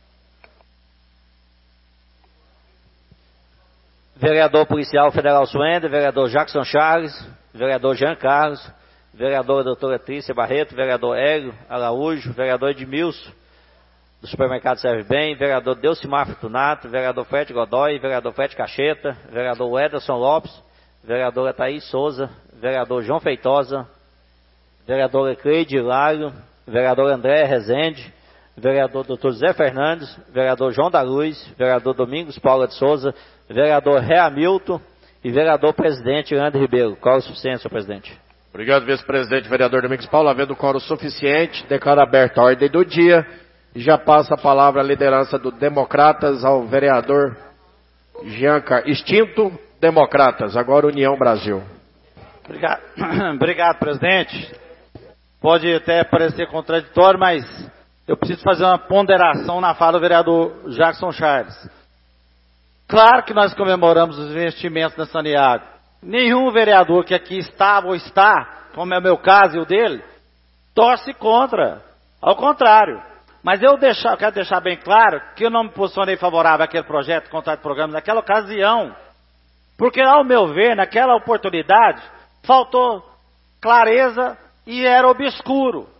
Vereador Policial Federal Suenda, vereador Jackson Charles, vereador Jean Carlos, vereadora doutora Trícia Barreto, vereador Hélio Araújo, vereador Edmilson, do supermercado Serve Bem, vereador Delcimar Fortunato, vereador Fred Godoy, vereador Fred Cacheta, vereador Ederson Lopes, vereadora Thaís Souza, vereador João Feitosa, vereadora Cleide Hilário, vereador André Rezende, vereador Dr. José Fernandes, vereador João da Luz, vereador Domingos Paula de Souza, vereador Ré Hamilton e vereador presidente Leandro Ribeiro. Quórum suficiente, senhor presidente. Obrigado, vice-presidente, vereador Domingos Paulo. Havendo quórum suficiente, declaro aberta a ordem do dia e já passa a palavra à liderança do Democratas ao vereador Jean Carlos. Extinto Democratas, agora União Brasil. Obrigado, obrigado, presidente. Pode até parecer contraditório, mas eu preciso fazer uma ponderação na fala do vereador Jackson Charles. Claro que nós comemoramos os investimentos na Saneago. Nenhum vereador que aqui estava ou está, como é o meu caso e o dele, torce contra. Ao contrário. Mas eu quero deixar bem claro que eu não me posicionei favorável àquele projeto de contrato de programa naquela ocasião. Porque, ao meu ver, naquela oportunidade, faltou clareza e era obscuro.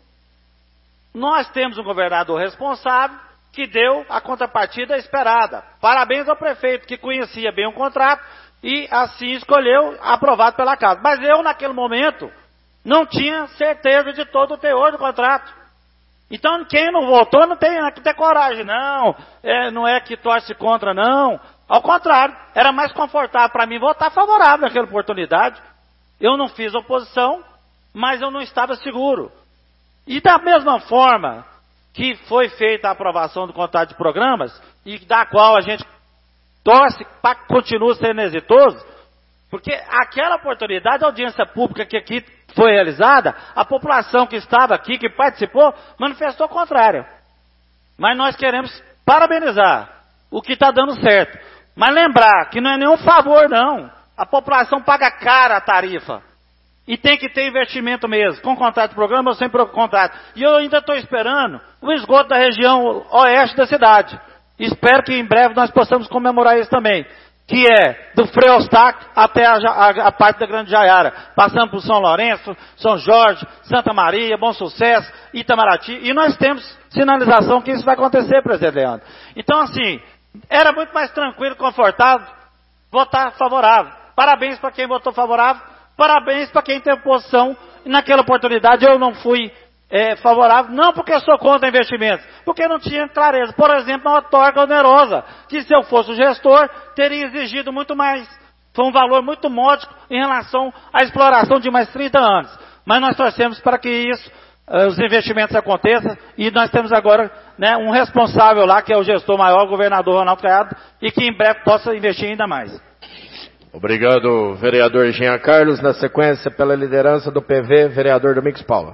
Nós temos um governador responsável que deu a contrapartida esperada. Parabéns ao prefeito que conhecia bem o contrato e assim escolheu, aprovado pela casa. Mas eu, naquele momento, não tinha certeza de todo o teor do contrato. Então, quem não votou não tem que ter coragem, não. Não é que torce contra, não. Ao contrário, era mais confortável para mim votar favorável naquela oportunidade. Eu não fiz oposição, mas eu não estava seguro. E da mesma forma que foi feita a aprovação do contrato de programas, e da qual a gente torce para que continue sendo exitoso, porque aquela oportunidade, a audiência pública que aqui foi realizada, a população que estava aqui, que participou, manifestou o contrário. Mas nós queremos parabenizar o que está dando certo. Mas lembrar que não é nenhum favor, não. A população paga cara a tarifa. E tem que ter investimento mesmo, com contrato de programa ou sem contrato. E eu ainda estou esperando o esgoto da região oeste da cidade. Espero que em breve nós possamos comemorar isso também. Que é do Frei Eustáquio até a parte da Grande Jaiara. Passando por São Lourenço, São Jorge, Santa Maria, Bom Sucesso, Itamaraty. E nós temos sinalização que isso vai acontecer, presidente Leandro. Então, assim, era muito mais tranquilo, confortável, votar favorável. Parabéns para quem votou favorável. Parabéns para quem teve posição. E naquela oportunidade eu não fui favorável, não porque eu sou contra investimentos, porque não tinha clareza. Por exemplo, uma outorga onerosa, que se eu fosse o gestor, teria exigido muito mais. Foi um valor muito módico em relação à exploração de mais 30 anos. Mas nós torcemos para que isso, os investimentos aconteçam, e nós temos agora um responsável lá, que é o gestor maior, o governador Ronaldo Caiado, e que em breve possa investir ainda mais. Obrigado, vereador Jean Carlos. Na sequência, pela liderança do PV, vereador Domingos Paulo.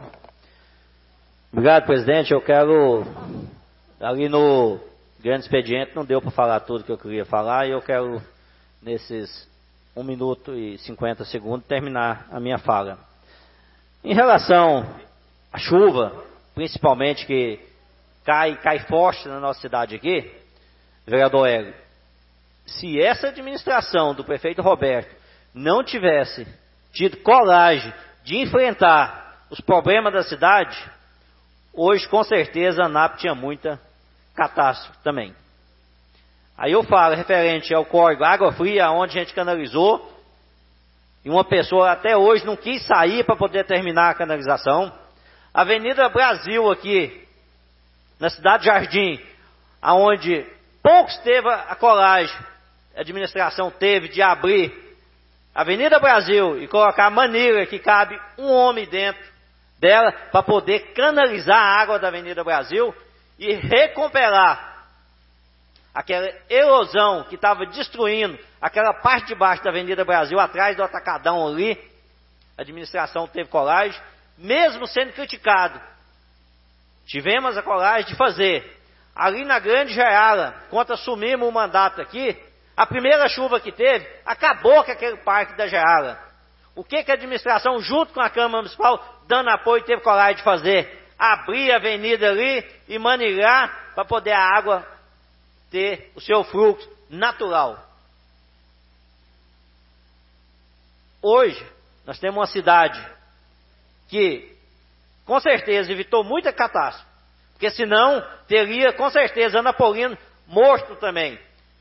Obrigado, presidente. Eu quero, ali no grande expediente, não deu para falar tudo que eu queria falar, e eu quero, nesses 1 minuto e 50 segundos, terminar a minha fala. Em relação à chuva, principalmente que cai forte na nossa cidade aqui, vereador Hélio, se essa administração do prefeito Roberto não tivesse tido coragem de enfrentar os problemas da cidade, hoje com certeza a ANAP tinha muita catástrofe também. Aí eu falo referente ao córrego Água Fria, onde a gente canalizou, e uma pessoa até hoje não quis sair para poder terminar a canalização. Avenida Brasil aqui, na cidade Jardim, aonde poucos teve a coragem, a administração teve de abrir a Avenida Brasil e colocar a maneira que cabe um homem dentro dela para poder canalizar a água da Avenida Brasil e recuperar aquela erosão que estava destruindo aquela parte de baixo da Avenida Brasil, atrás do Atacadão ali. A administração teve coragem, mesmo sendo criticado. Tivemos a coragem de fazer. ali na Grande Jaiara, quando assumimos o mandato aqui, a primeira chuva que teve, acabou com aquele parque da Jaiara. O que a administração, junto com a Câmara Municipal, dando apoio, teve coragem de fazer? Abrir a avenida ali e manilhar para poder a água ter o seu fluxo natural. Hoje, nós temos uma cidade que, com certeza, evitou muita catástrofe. Porque senão, teria, com certeza, Ana Paulina morto também.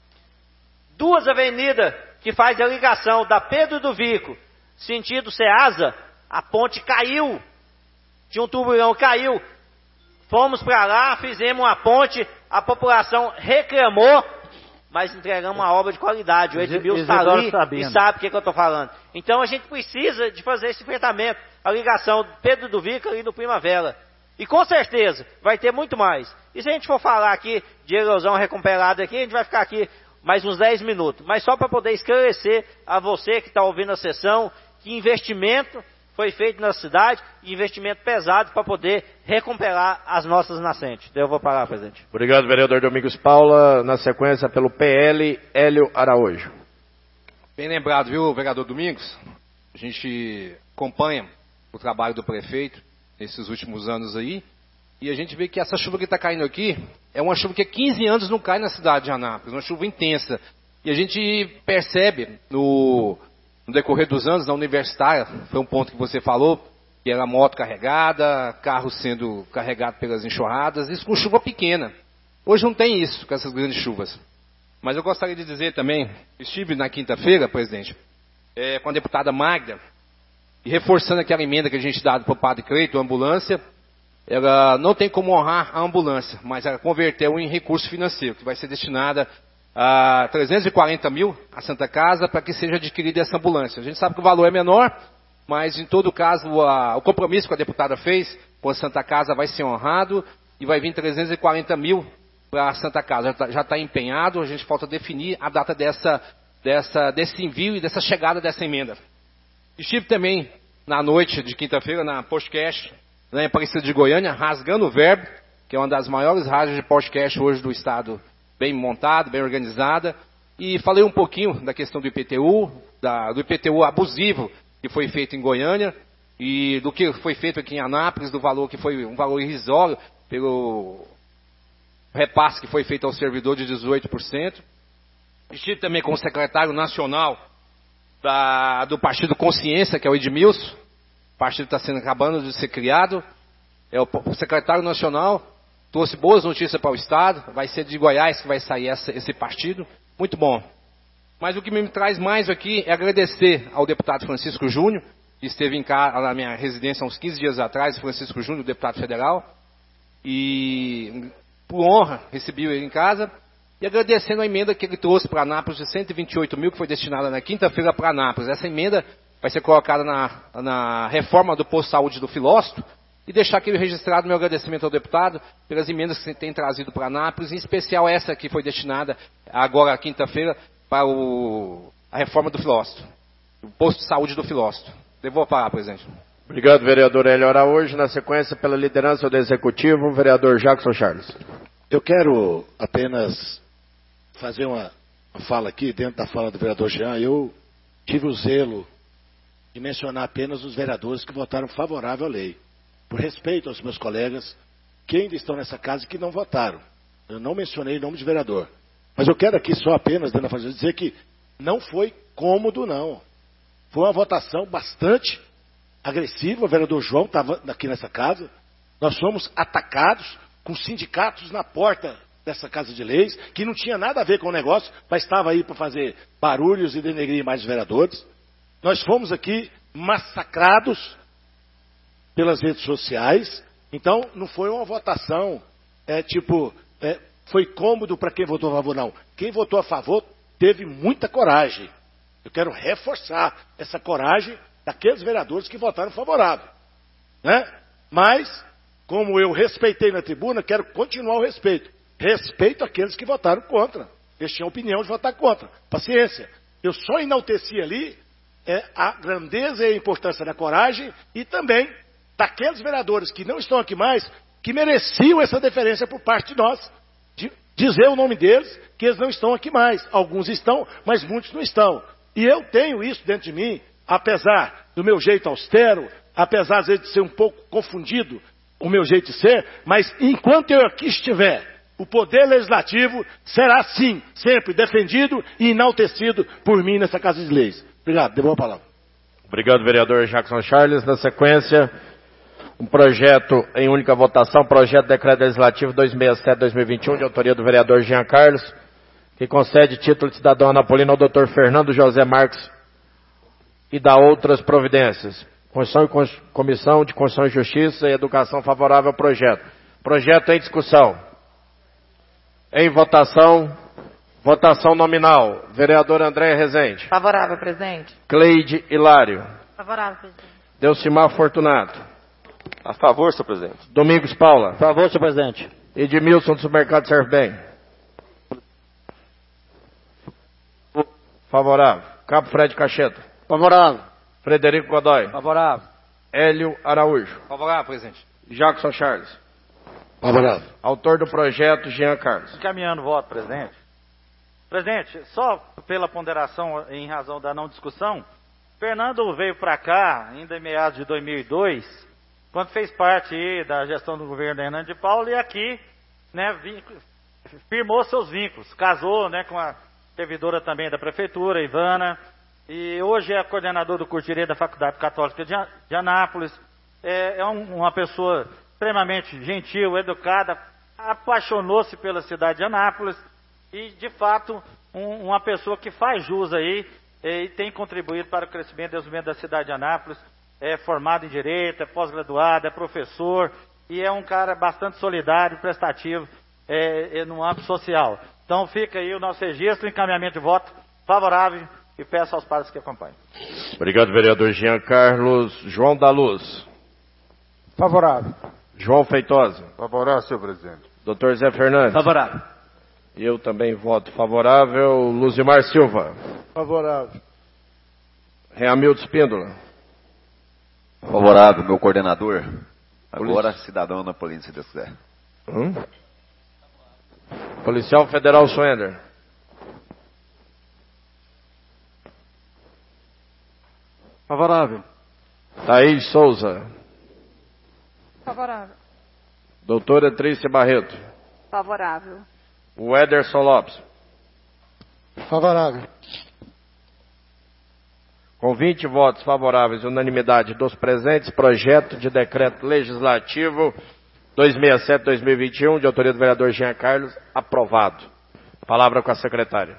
2 avenidas que faz a ligação da Pedro do Vico, sentido Ceasa, a ponte caiu. Tinha um tubarão, caiu. Fomos para lá, fizemos uma ponte, a população reclamou, mas entregamos uma obra de qualidade. O Edmilson está ali e sabe o que eu estou falando. Então a gente precisa de fazer esse enfrentamento, a ligação do Pedro do Vico ali no Primavera. E com certeza vai ter muito mais. E se a gente for falar aqui de erosão recuperada aqui, a gente vai ficar aqui mais uns 10 minutos. Mas só para poder esclarecer a você que está ouvindo a sessão, que investimento foi feito na cidade, investimento pesado para poder recuperar as nossas nascentes. Eu vou parar, presidente. Obrigado, vereador Domingos Paula. Na sequência, pelo PL, Hélio Araújo. Bem lembrado, viu, vereador Domingos? A gente acompanha o trabalho do prefeito nesses últimos anos aí, e a gente vê que essa chuva que está caindo aqui é uma chuva que há 15 anos não cai na cidade de Anápolis, uma chuva intensa. E a gente percebe no decorrer dos anos, na Universitária, foi um ponto que você falou, que era moto carregada, carro sendo carregado pelas enxurradas, isso com chuva pequena. Hoje não tem isso com essas grandes chuvas. Mas eu gostaria de dizer também, estive na quinta-feira, presidente, com a deputada Magda, e reforçando aquela emenda que a gente dá para o Padre Cleito, a ambulância, ela não tem como honrar a ambulância, mas ela converteu em recurso financeiro, que vai ser destinada a 340 mil à Santa Casa para que seja adquirida essa ambulância. A gente sabe que o valor é menor, mas em todo caso o compromisso que a deputada fez com a Santa Casa vai ser honrado e vai vir 340 mil para a Santa Casa. Já está empenhado, a gente falta definir a data desse envio e dessa chegada dessa emenda. Estive também na noite de quinta-feira na podcast, lá em Aparecida de Goiânia, Rasgando o Verbo, que é uma das maiores rádios de podcast hoje do estado, bem montada, bem organizada, e falei um pouquinho da questão do IPTU, do IPTU abusivo que foi feito em Goiânia, e do que foi feito aqui em Anápolis, do valor que foi um valor irrisório, pelo repasse que foi feito ao servidor de 18%. Estive também com o secretário nacional do Partido Consciência, que é o Edmilson. O partido está acabando de ser criado. É o secretário nacional, trouxe boas notícias para o Estado. Vai ser de Goiás que vai sair esse partido. Muito bom. Mas o que me traz mais aqui é agradecer ao deputado Francisco Júnior, que esteve na minha residência há uns 15 dias atrás, Francisco Júnior, deputado federal. E, por honra, recebi ele em casa. E agradecendo a emenda que ele trouxe para Anápolis de 128 mil, que foi destinada na quinta-feira para Anápolis. Essa emenda vai ser colocada na reforma do posto de saúde do Filósito. E deixar aqui registrado meu agradecimento ao deputado pelas emendas que tem trazido para Anápolis, em especial essa que foi destinada agora, quinta-feira, para a reforma do Filósito. O posto de saúde do Filósito. Devo parar, presidente. Obrigado, vereador Hélio Araújo. Na sequência, pela liderança do Executivo, o vereador Jackson Charles. Eu quero apenas fazer uma fala aqui, dentro da fala do vereador Jean. Eu tive o zelo de mencionar apenas os vereadores que votaram favorável à lei. Por respeito aos meus colegas que ainda estão nessa casa e que não votaram. Eu não mencionei nome de vereador. Mas eu quero aqui só apenas, dentro da fala, dizer que não foi cômodo, não. Foi uma votação bastante agressiva. O vereador João estava aqui nessa casa. Nós fomos atacados com sindicatos na porta dessa Casa de Leis, que não tinha nada a ver com o negócio, mas estava aí para fazer barulhos e denegrir mais os vereadores. Nós fomos aqui massacrados pelas redes sociais. Então, não foi uma votação, foi cômodo para quem votou a favor, não. Quem votou a favor teve muita coragem. Eu quero reforçar essa coragem daqueles vereadores que votaram favorável. Né? Mas, como eu respeitei na tribuna, quero continuar o respeito. Respeito aqueles que votaram contra. Eles tinham opinião de votar contra. Paciência. Eu só enalteci ali a grandeza e a importância da coragem e também daqueles vereadores que não estão aqui mais, que mereciam essa deferência por parte de nós. dizer o nome deles, que eles não estão aqui mais. Alguns estão, mas muitos não estão. E eu tenho isso dentro de mim, apesar do meu jeito austero, apesar às vezes de ser um pouco confundido o meu jeito de ser, mas enquanto eu aqui estiver, o poder legislativo será sim, sempre defendido e enaltecido por mim nessa Casa de Leis. Obrigado, devolvo a palavra. Obrigado, vereador Jackson Charles. Na sequência, um projeto em única votação, projeto de decreto legislativo 267-2021, de autoria do vereador Jean Carlos, que concede título de cidadão anapolino ao Dr. Fernando José Marques e dá outras providências. Comissão de Constituição e Justiça e Educação favorável ao projeto. Projeto em discussão. Em votação, votação nominal. Vereador André Rezende. Favorável, presidente. Cleide Hilário. Favorável, presidente. Delcimar Fortunato. A favor, senhor presidente. Domingos Paula. A favor, senhor presidente. Edmilson do Supermercado Serve Bem. Favorável. Cabo Fred Cacheta. Favorável. Frederico Godoy. Favorável. Hélio Araújo. Favorável, presidente. Jackson Charles. Favorável. Autor do projeto, Jean Carlos. Encaminhando o voto, presidente. Presidente, só pela ponderação em razão da não discussão, Fernando veio para cá, ainda em meados de 2002, quando fez parte aí da gestão do governo Hernando de Paulo, e aqui, né, firmou seus vínculos, casou, né, com a servidora também da prefeitura, Ivana, e hoje é coordenador do curso de Direito da Faculdade Católica de Anápolis. É uma pessoa extremamente gentil, educada, apaixonou-se pela cidade de Anápolis e, de fato, uma pessoa que faz jus aí e tem contribuído para o crescimento e desenvolvimento da cidade de Anápolis. É formado em Direito, é pós-graduado, é professor e é um cara bastante solidário, prestativo no âmbito social. Então fica aí o nosso registro, encaminhamento de voto favorável e peço aos pares que acompanhem. Obrigado, vereador Jean Carlos. João da Luz. Favorável. João Feitosa. Favorável, senhor presidente. Doutor Zé Fernandes. Favorável. Eu também voto favorável. Luzimar Silva. Favorável. Reamildo Espíndola. Favorável, meu coordenador. Agora, cidadão anapolino, se Deus quiser. Policial Federal Suender. Favorável. Thaís Souza. Favorável. Doutora Trícia Barreto. Favorável. O Ederson Lopes. Favorável. Com 20 votos favoráveis e unanimidade dos presentes, projeto de decreto legislativo 267-2021, de autoria do vereador Jean Carlos, aprovado. Palavra com a secretária.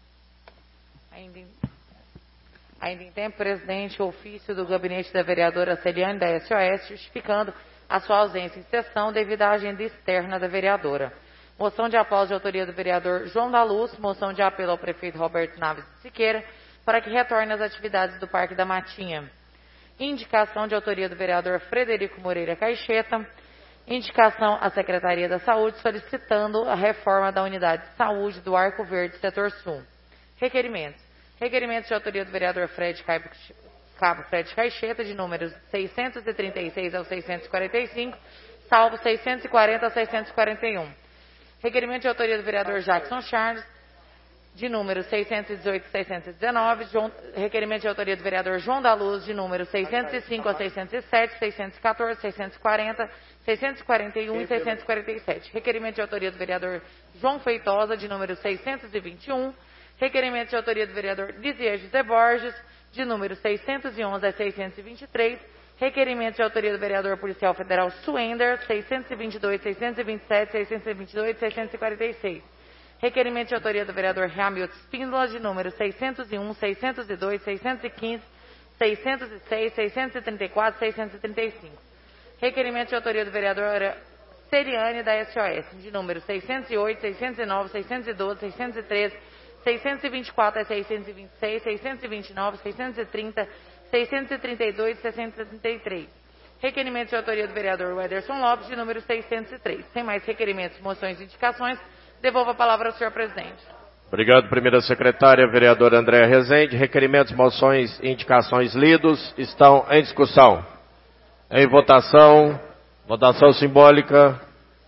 Ainda em tempo, presidente, o ofício do gabinete da vereadora Celiane da SOS, justificando a sua ausência em sessão devido à agenda externa da vereadora. Moção de aplauso de autoria do vereador João da Luz, moção de apelo ao prefeito Roberto Naves de Siqueira, para que retorne às atividades do Parque da Matinha. Indicação de autoria do vereador Frederico Moreira Caixeta, indicação à Secretaria da Saúde solicitando a reforma da unidade de saúde do Arco Verde, setor sul. Requerimentos. Requerimentos de autoria do vereador Cabo Fred Caixeta, de números 636 ao 645, salvo 640 a 641. Requerimento de autoria do vereador Jackson Charles, de número 618 a 619. Requerimento de autoria do vereador João da Luz, de número 605 a 607, 614, 640, 641 e 647. Requerimento de autoria do vereador João Feitosa, de número 621. Requerimento de autoria do vereador Lisier José Borges, de número 611 a 623. Requerimento de autoria do vereador Policial Federal Suender, 622, 627, 628 e 646. Requerimento de autoria do vereador Reamildo Espíndola, de número 601, 602, 615, 606, 634 e 635. Requerimento de autoria do vereador Celiane da SOS, de número 608, 609, 612, 613, 624 a 626, 629, 630, 632 e 633. Requerimento de autoria do vereador Ederson Lopes, de número 603. Sem mais requerimentos, moções e indicações, devolvo a palavra ao senhor presidente. Obrigado, primeira secretária, vereador André Rezende. Requerimentos, moções e indicações lidos estão em discussão. Em votação, votação simbólica,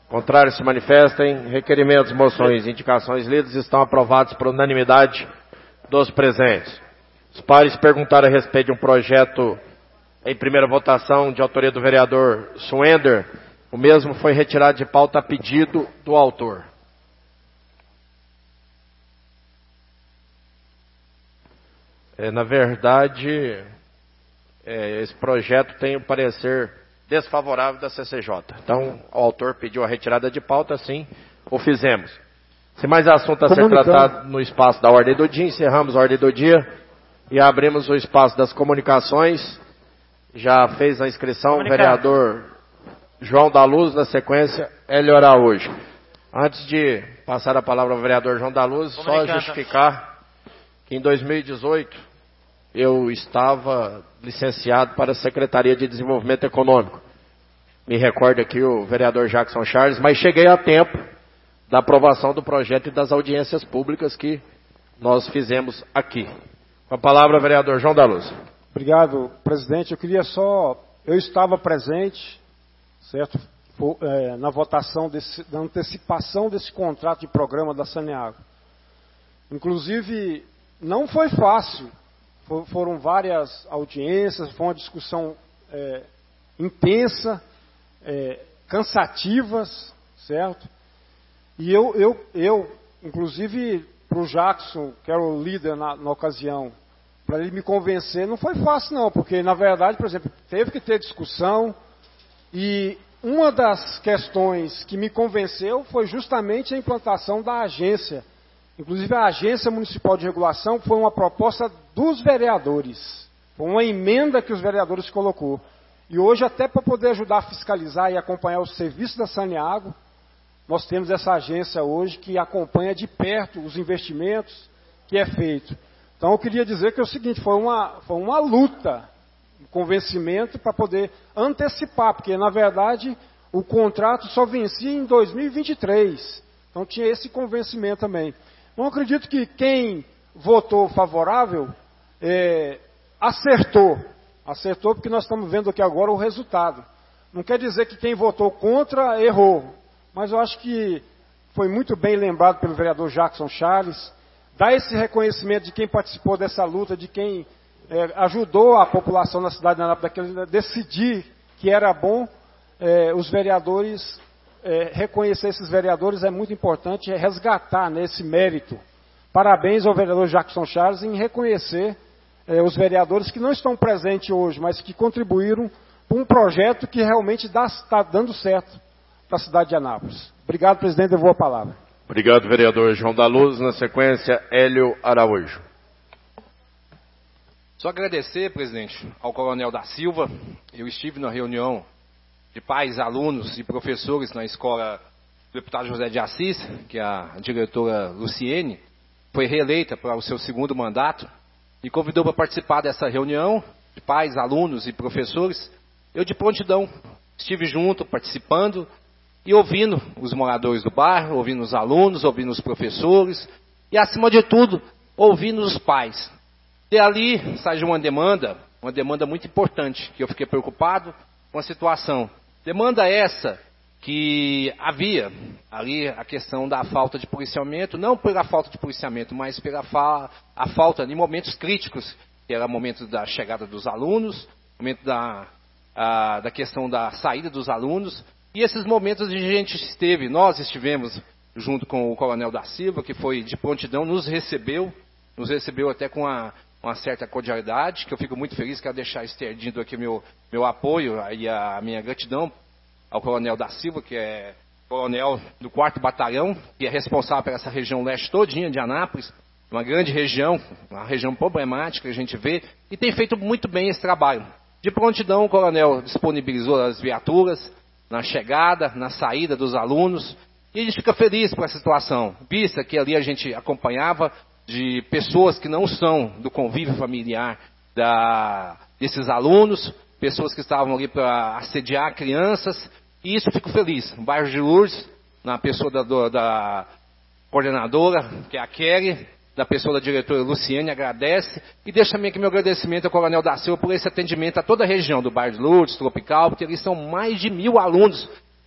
Contrários se manifestem. Requerimentos, moções e indicações lidas estão aprovados por unanimidade dos presentes. Os pares perguntaram a respeito de um projeto em primeira votação de autoria do vereador Suender. O mesmo foi retirado de pauta a pedido do autor. Na verdade, esse projeto tem o parecer desfavorável da CCJ. Então, o autor pediu a retirada de pauta, assim o fizemos. Se mais assunto a ser tratado no espaço da ordem do dia, encerramos a ordem do dia e abrimos o espaço das comunicações. Já fez a inscrição o vereador João da Luz, na sequência, Hélio Araújo. Antes de passar a palavra ao vereador João da Luz, só justificar que em 2018 eu estava licenciado para a Secretaria de Desenvolvimento Econômico. Me recordo aqui o vereador Jackson Charles, mas cheguei a tempo da aprovação do projeto e das audiências públicas que nós fizemos aqui. Com a palavra, o vereador João da Luz. Obrigado, presidente. Eu estava presente, certo, na votação da antecipação desse contrato de programa da Saneago. Inclusive, não foi fácil. Foram várias audiências, foi uma discussão intensa, cansativas, certo? E eu inclusive, para o Jackson, que era o líder na ocasião, para ele me convencer, não foi fácil não, porque na verdade, por exemplo, teve que ter discussão, e uma das questões que me convenceu foi justamente a implantação da agência. Inclusive a Agência Municipal de Regulação foi uma proposta dos vereadores. Foi uma emenda que os vereadores colocou. E hoje, até para poder ajudar a fiscalizar e acompanhar os serviços da Saneago, nós temos essa agência hoje que acompanha de perto os investimentos que é feito. Então eu queria dizer que é o seguinte, foi uma luta, um convencimento para poder antecipar, porque na verdade o contrato só vencia em 2023. Então tinha esse convencimento também. Não acredito que quem votou favorável acertou. Acertou porque nós estamos vendo aqui agora o resultado. Não quer dizer que quem votou contra errou. Mas eu acho que foi muito bem lembrado pelo vereador Jackson Charles. Dar esse reconhecimento de quem participou dessa luta, de quem ajudou a população na cidade de Anápolis a decidir que era bom. Os vereadores... reconhecer esses vereadores é muito importante, resgatar nesse mérito. Parabéns ao vereador Jackson Charles em reconhecer os vereadores que não estão presentes hoje, mas que contribuíram para um projeto que realmente está dando certo para a cidade de Anápolis. Obrigado, presidente, eu vou a palavra. Obrigado, vereador João da Luz. Na sequência, Hélio Araújo. Só agradecer, presidente, ao coronel da Silva. Eu estive na reunião de pais, alunos e professores na escola do deputado José de Assis, que a diretora Luciene foi reeleita para o seu segundo mandato, e convidou para participar dessa reunião de pais, alunos e professores. Eu de prontidão estive junto, participando e ouvindo os moradores do bairro, ouvindo os alunos, ouvindo os professores e, acima de tudo, ouvindo os pais. E ali saiu uma demanda muito importante, que eu fiquei preocupado com a situação. Demanda essa que havia ali a questão da falta de policiamento, não pela falta de policiamento, mas pela a falta de momentos críticos, que era o momento da chegada dos alunos, momento da questão da saída dos alunos, e esses momentos nós estivemos junto com o coronel da Silva, que foi de prontidão, nos recebeu até com uma certa cordialidade, que eu fico muito feliz, quero deixar estendido aqui meu apoio e a minha gratidão ao coronel da Silva, que é coronel do 4º Batalhão, que é responsável por essa região leste todinha de Anápolis, uma grande região, uma região problemática, a gente vê, e tem feito muito bem esse trabalho. De prontidão, o coronel disponibilizou as viaturas na chegada, na saída dos alunos, e a gente fica feliz com essa situação, vista que ali a gente acompanhava de pessoas que não são do convívio familiar desses alunos, pessoas que estavam ali para assediar crianças, e isso eu fico feliz. No bairro de Lourdes, na pessoa da coordenadora, que é a Kelly, da pessoa da diretora Luciene, agradece, e deixa também aqui meu agradecimento ao coronel da Silva por esse atendimento a toda a região do bairro de Lourdes, Tropical, porque eles são mais de 1000 alunos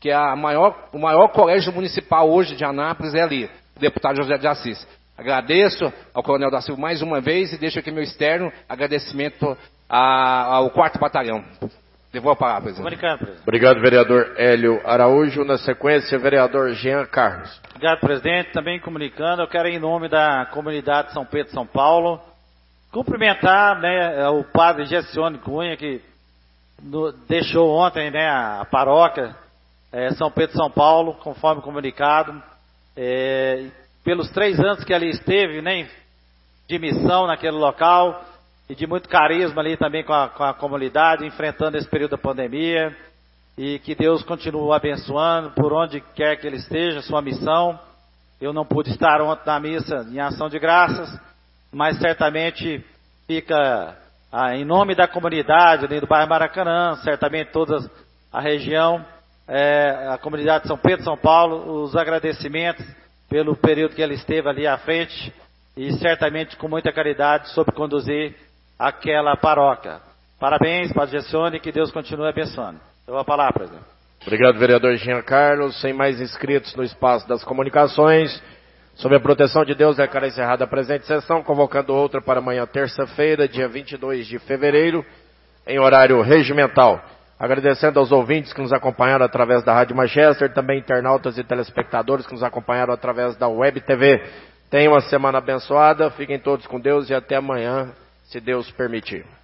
que é o maior colégio municipal hoje de Anápolis é ali, o deputado José de Assis. Agradeço ao Coronel da Silva mais uma vez e deixo aqui meu externo agradecimento ao 4º Batalhão. Devolvo a palavra, presidente. Obrigado, vereador Hélio Araújo. Na sequência, vereador Jean Carlos. Obrigado, presidente. Também comunicando, eu quero, em nome da comunidade de São Pedro de São Paulo, cumprimentar, né, o padre Gessione Cunha, que deixou ontem, né, a paróquia São Pedro de São Paulo, conforme comunicado, pelos 3 anos que ali esteve, né, de missão naquele local, e de muito carisma ali também com a comunidade, enfrentando esse período da pandemia, e que Deus continue abençoando por onde quer que ele esteja, sua missão. Eu não pude estar ontem na missa em ação de graças, mas certamente fica em nome da comunidade ali do bairro Maracanã, certamente toda a região, a comunidade de São Pedro de São Paulo, os agradecimentos pelo período que ele esteve ali à frente, e certamente com muita caridade soube conduzir aquela paróquia. Parabéns, Padre Gessione, que Deus continue abençoando. Eu vou a palavra, presidente. Obrigado, vereador Jean Carlos. Sem mais inscritos no espaço das comunicações, sob a proteção de Deus, declaro encerrada a presente sessão, convocando outra para amanhã, terça-feira, dia 22 de fevereiro, em horário regimental. Agradecendo aos ouvintes que nos acompanharam através da Rádio Manchester, também internautas e telespectadores que nos acompanharam através da Web TV. Tenham uma semana abençoada, fiquem todos com Deus e até amanhã, se Deus permitir.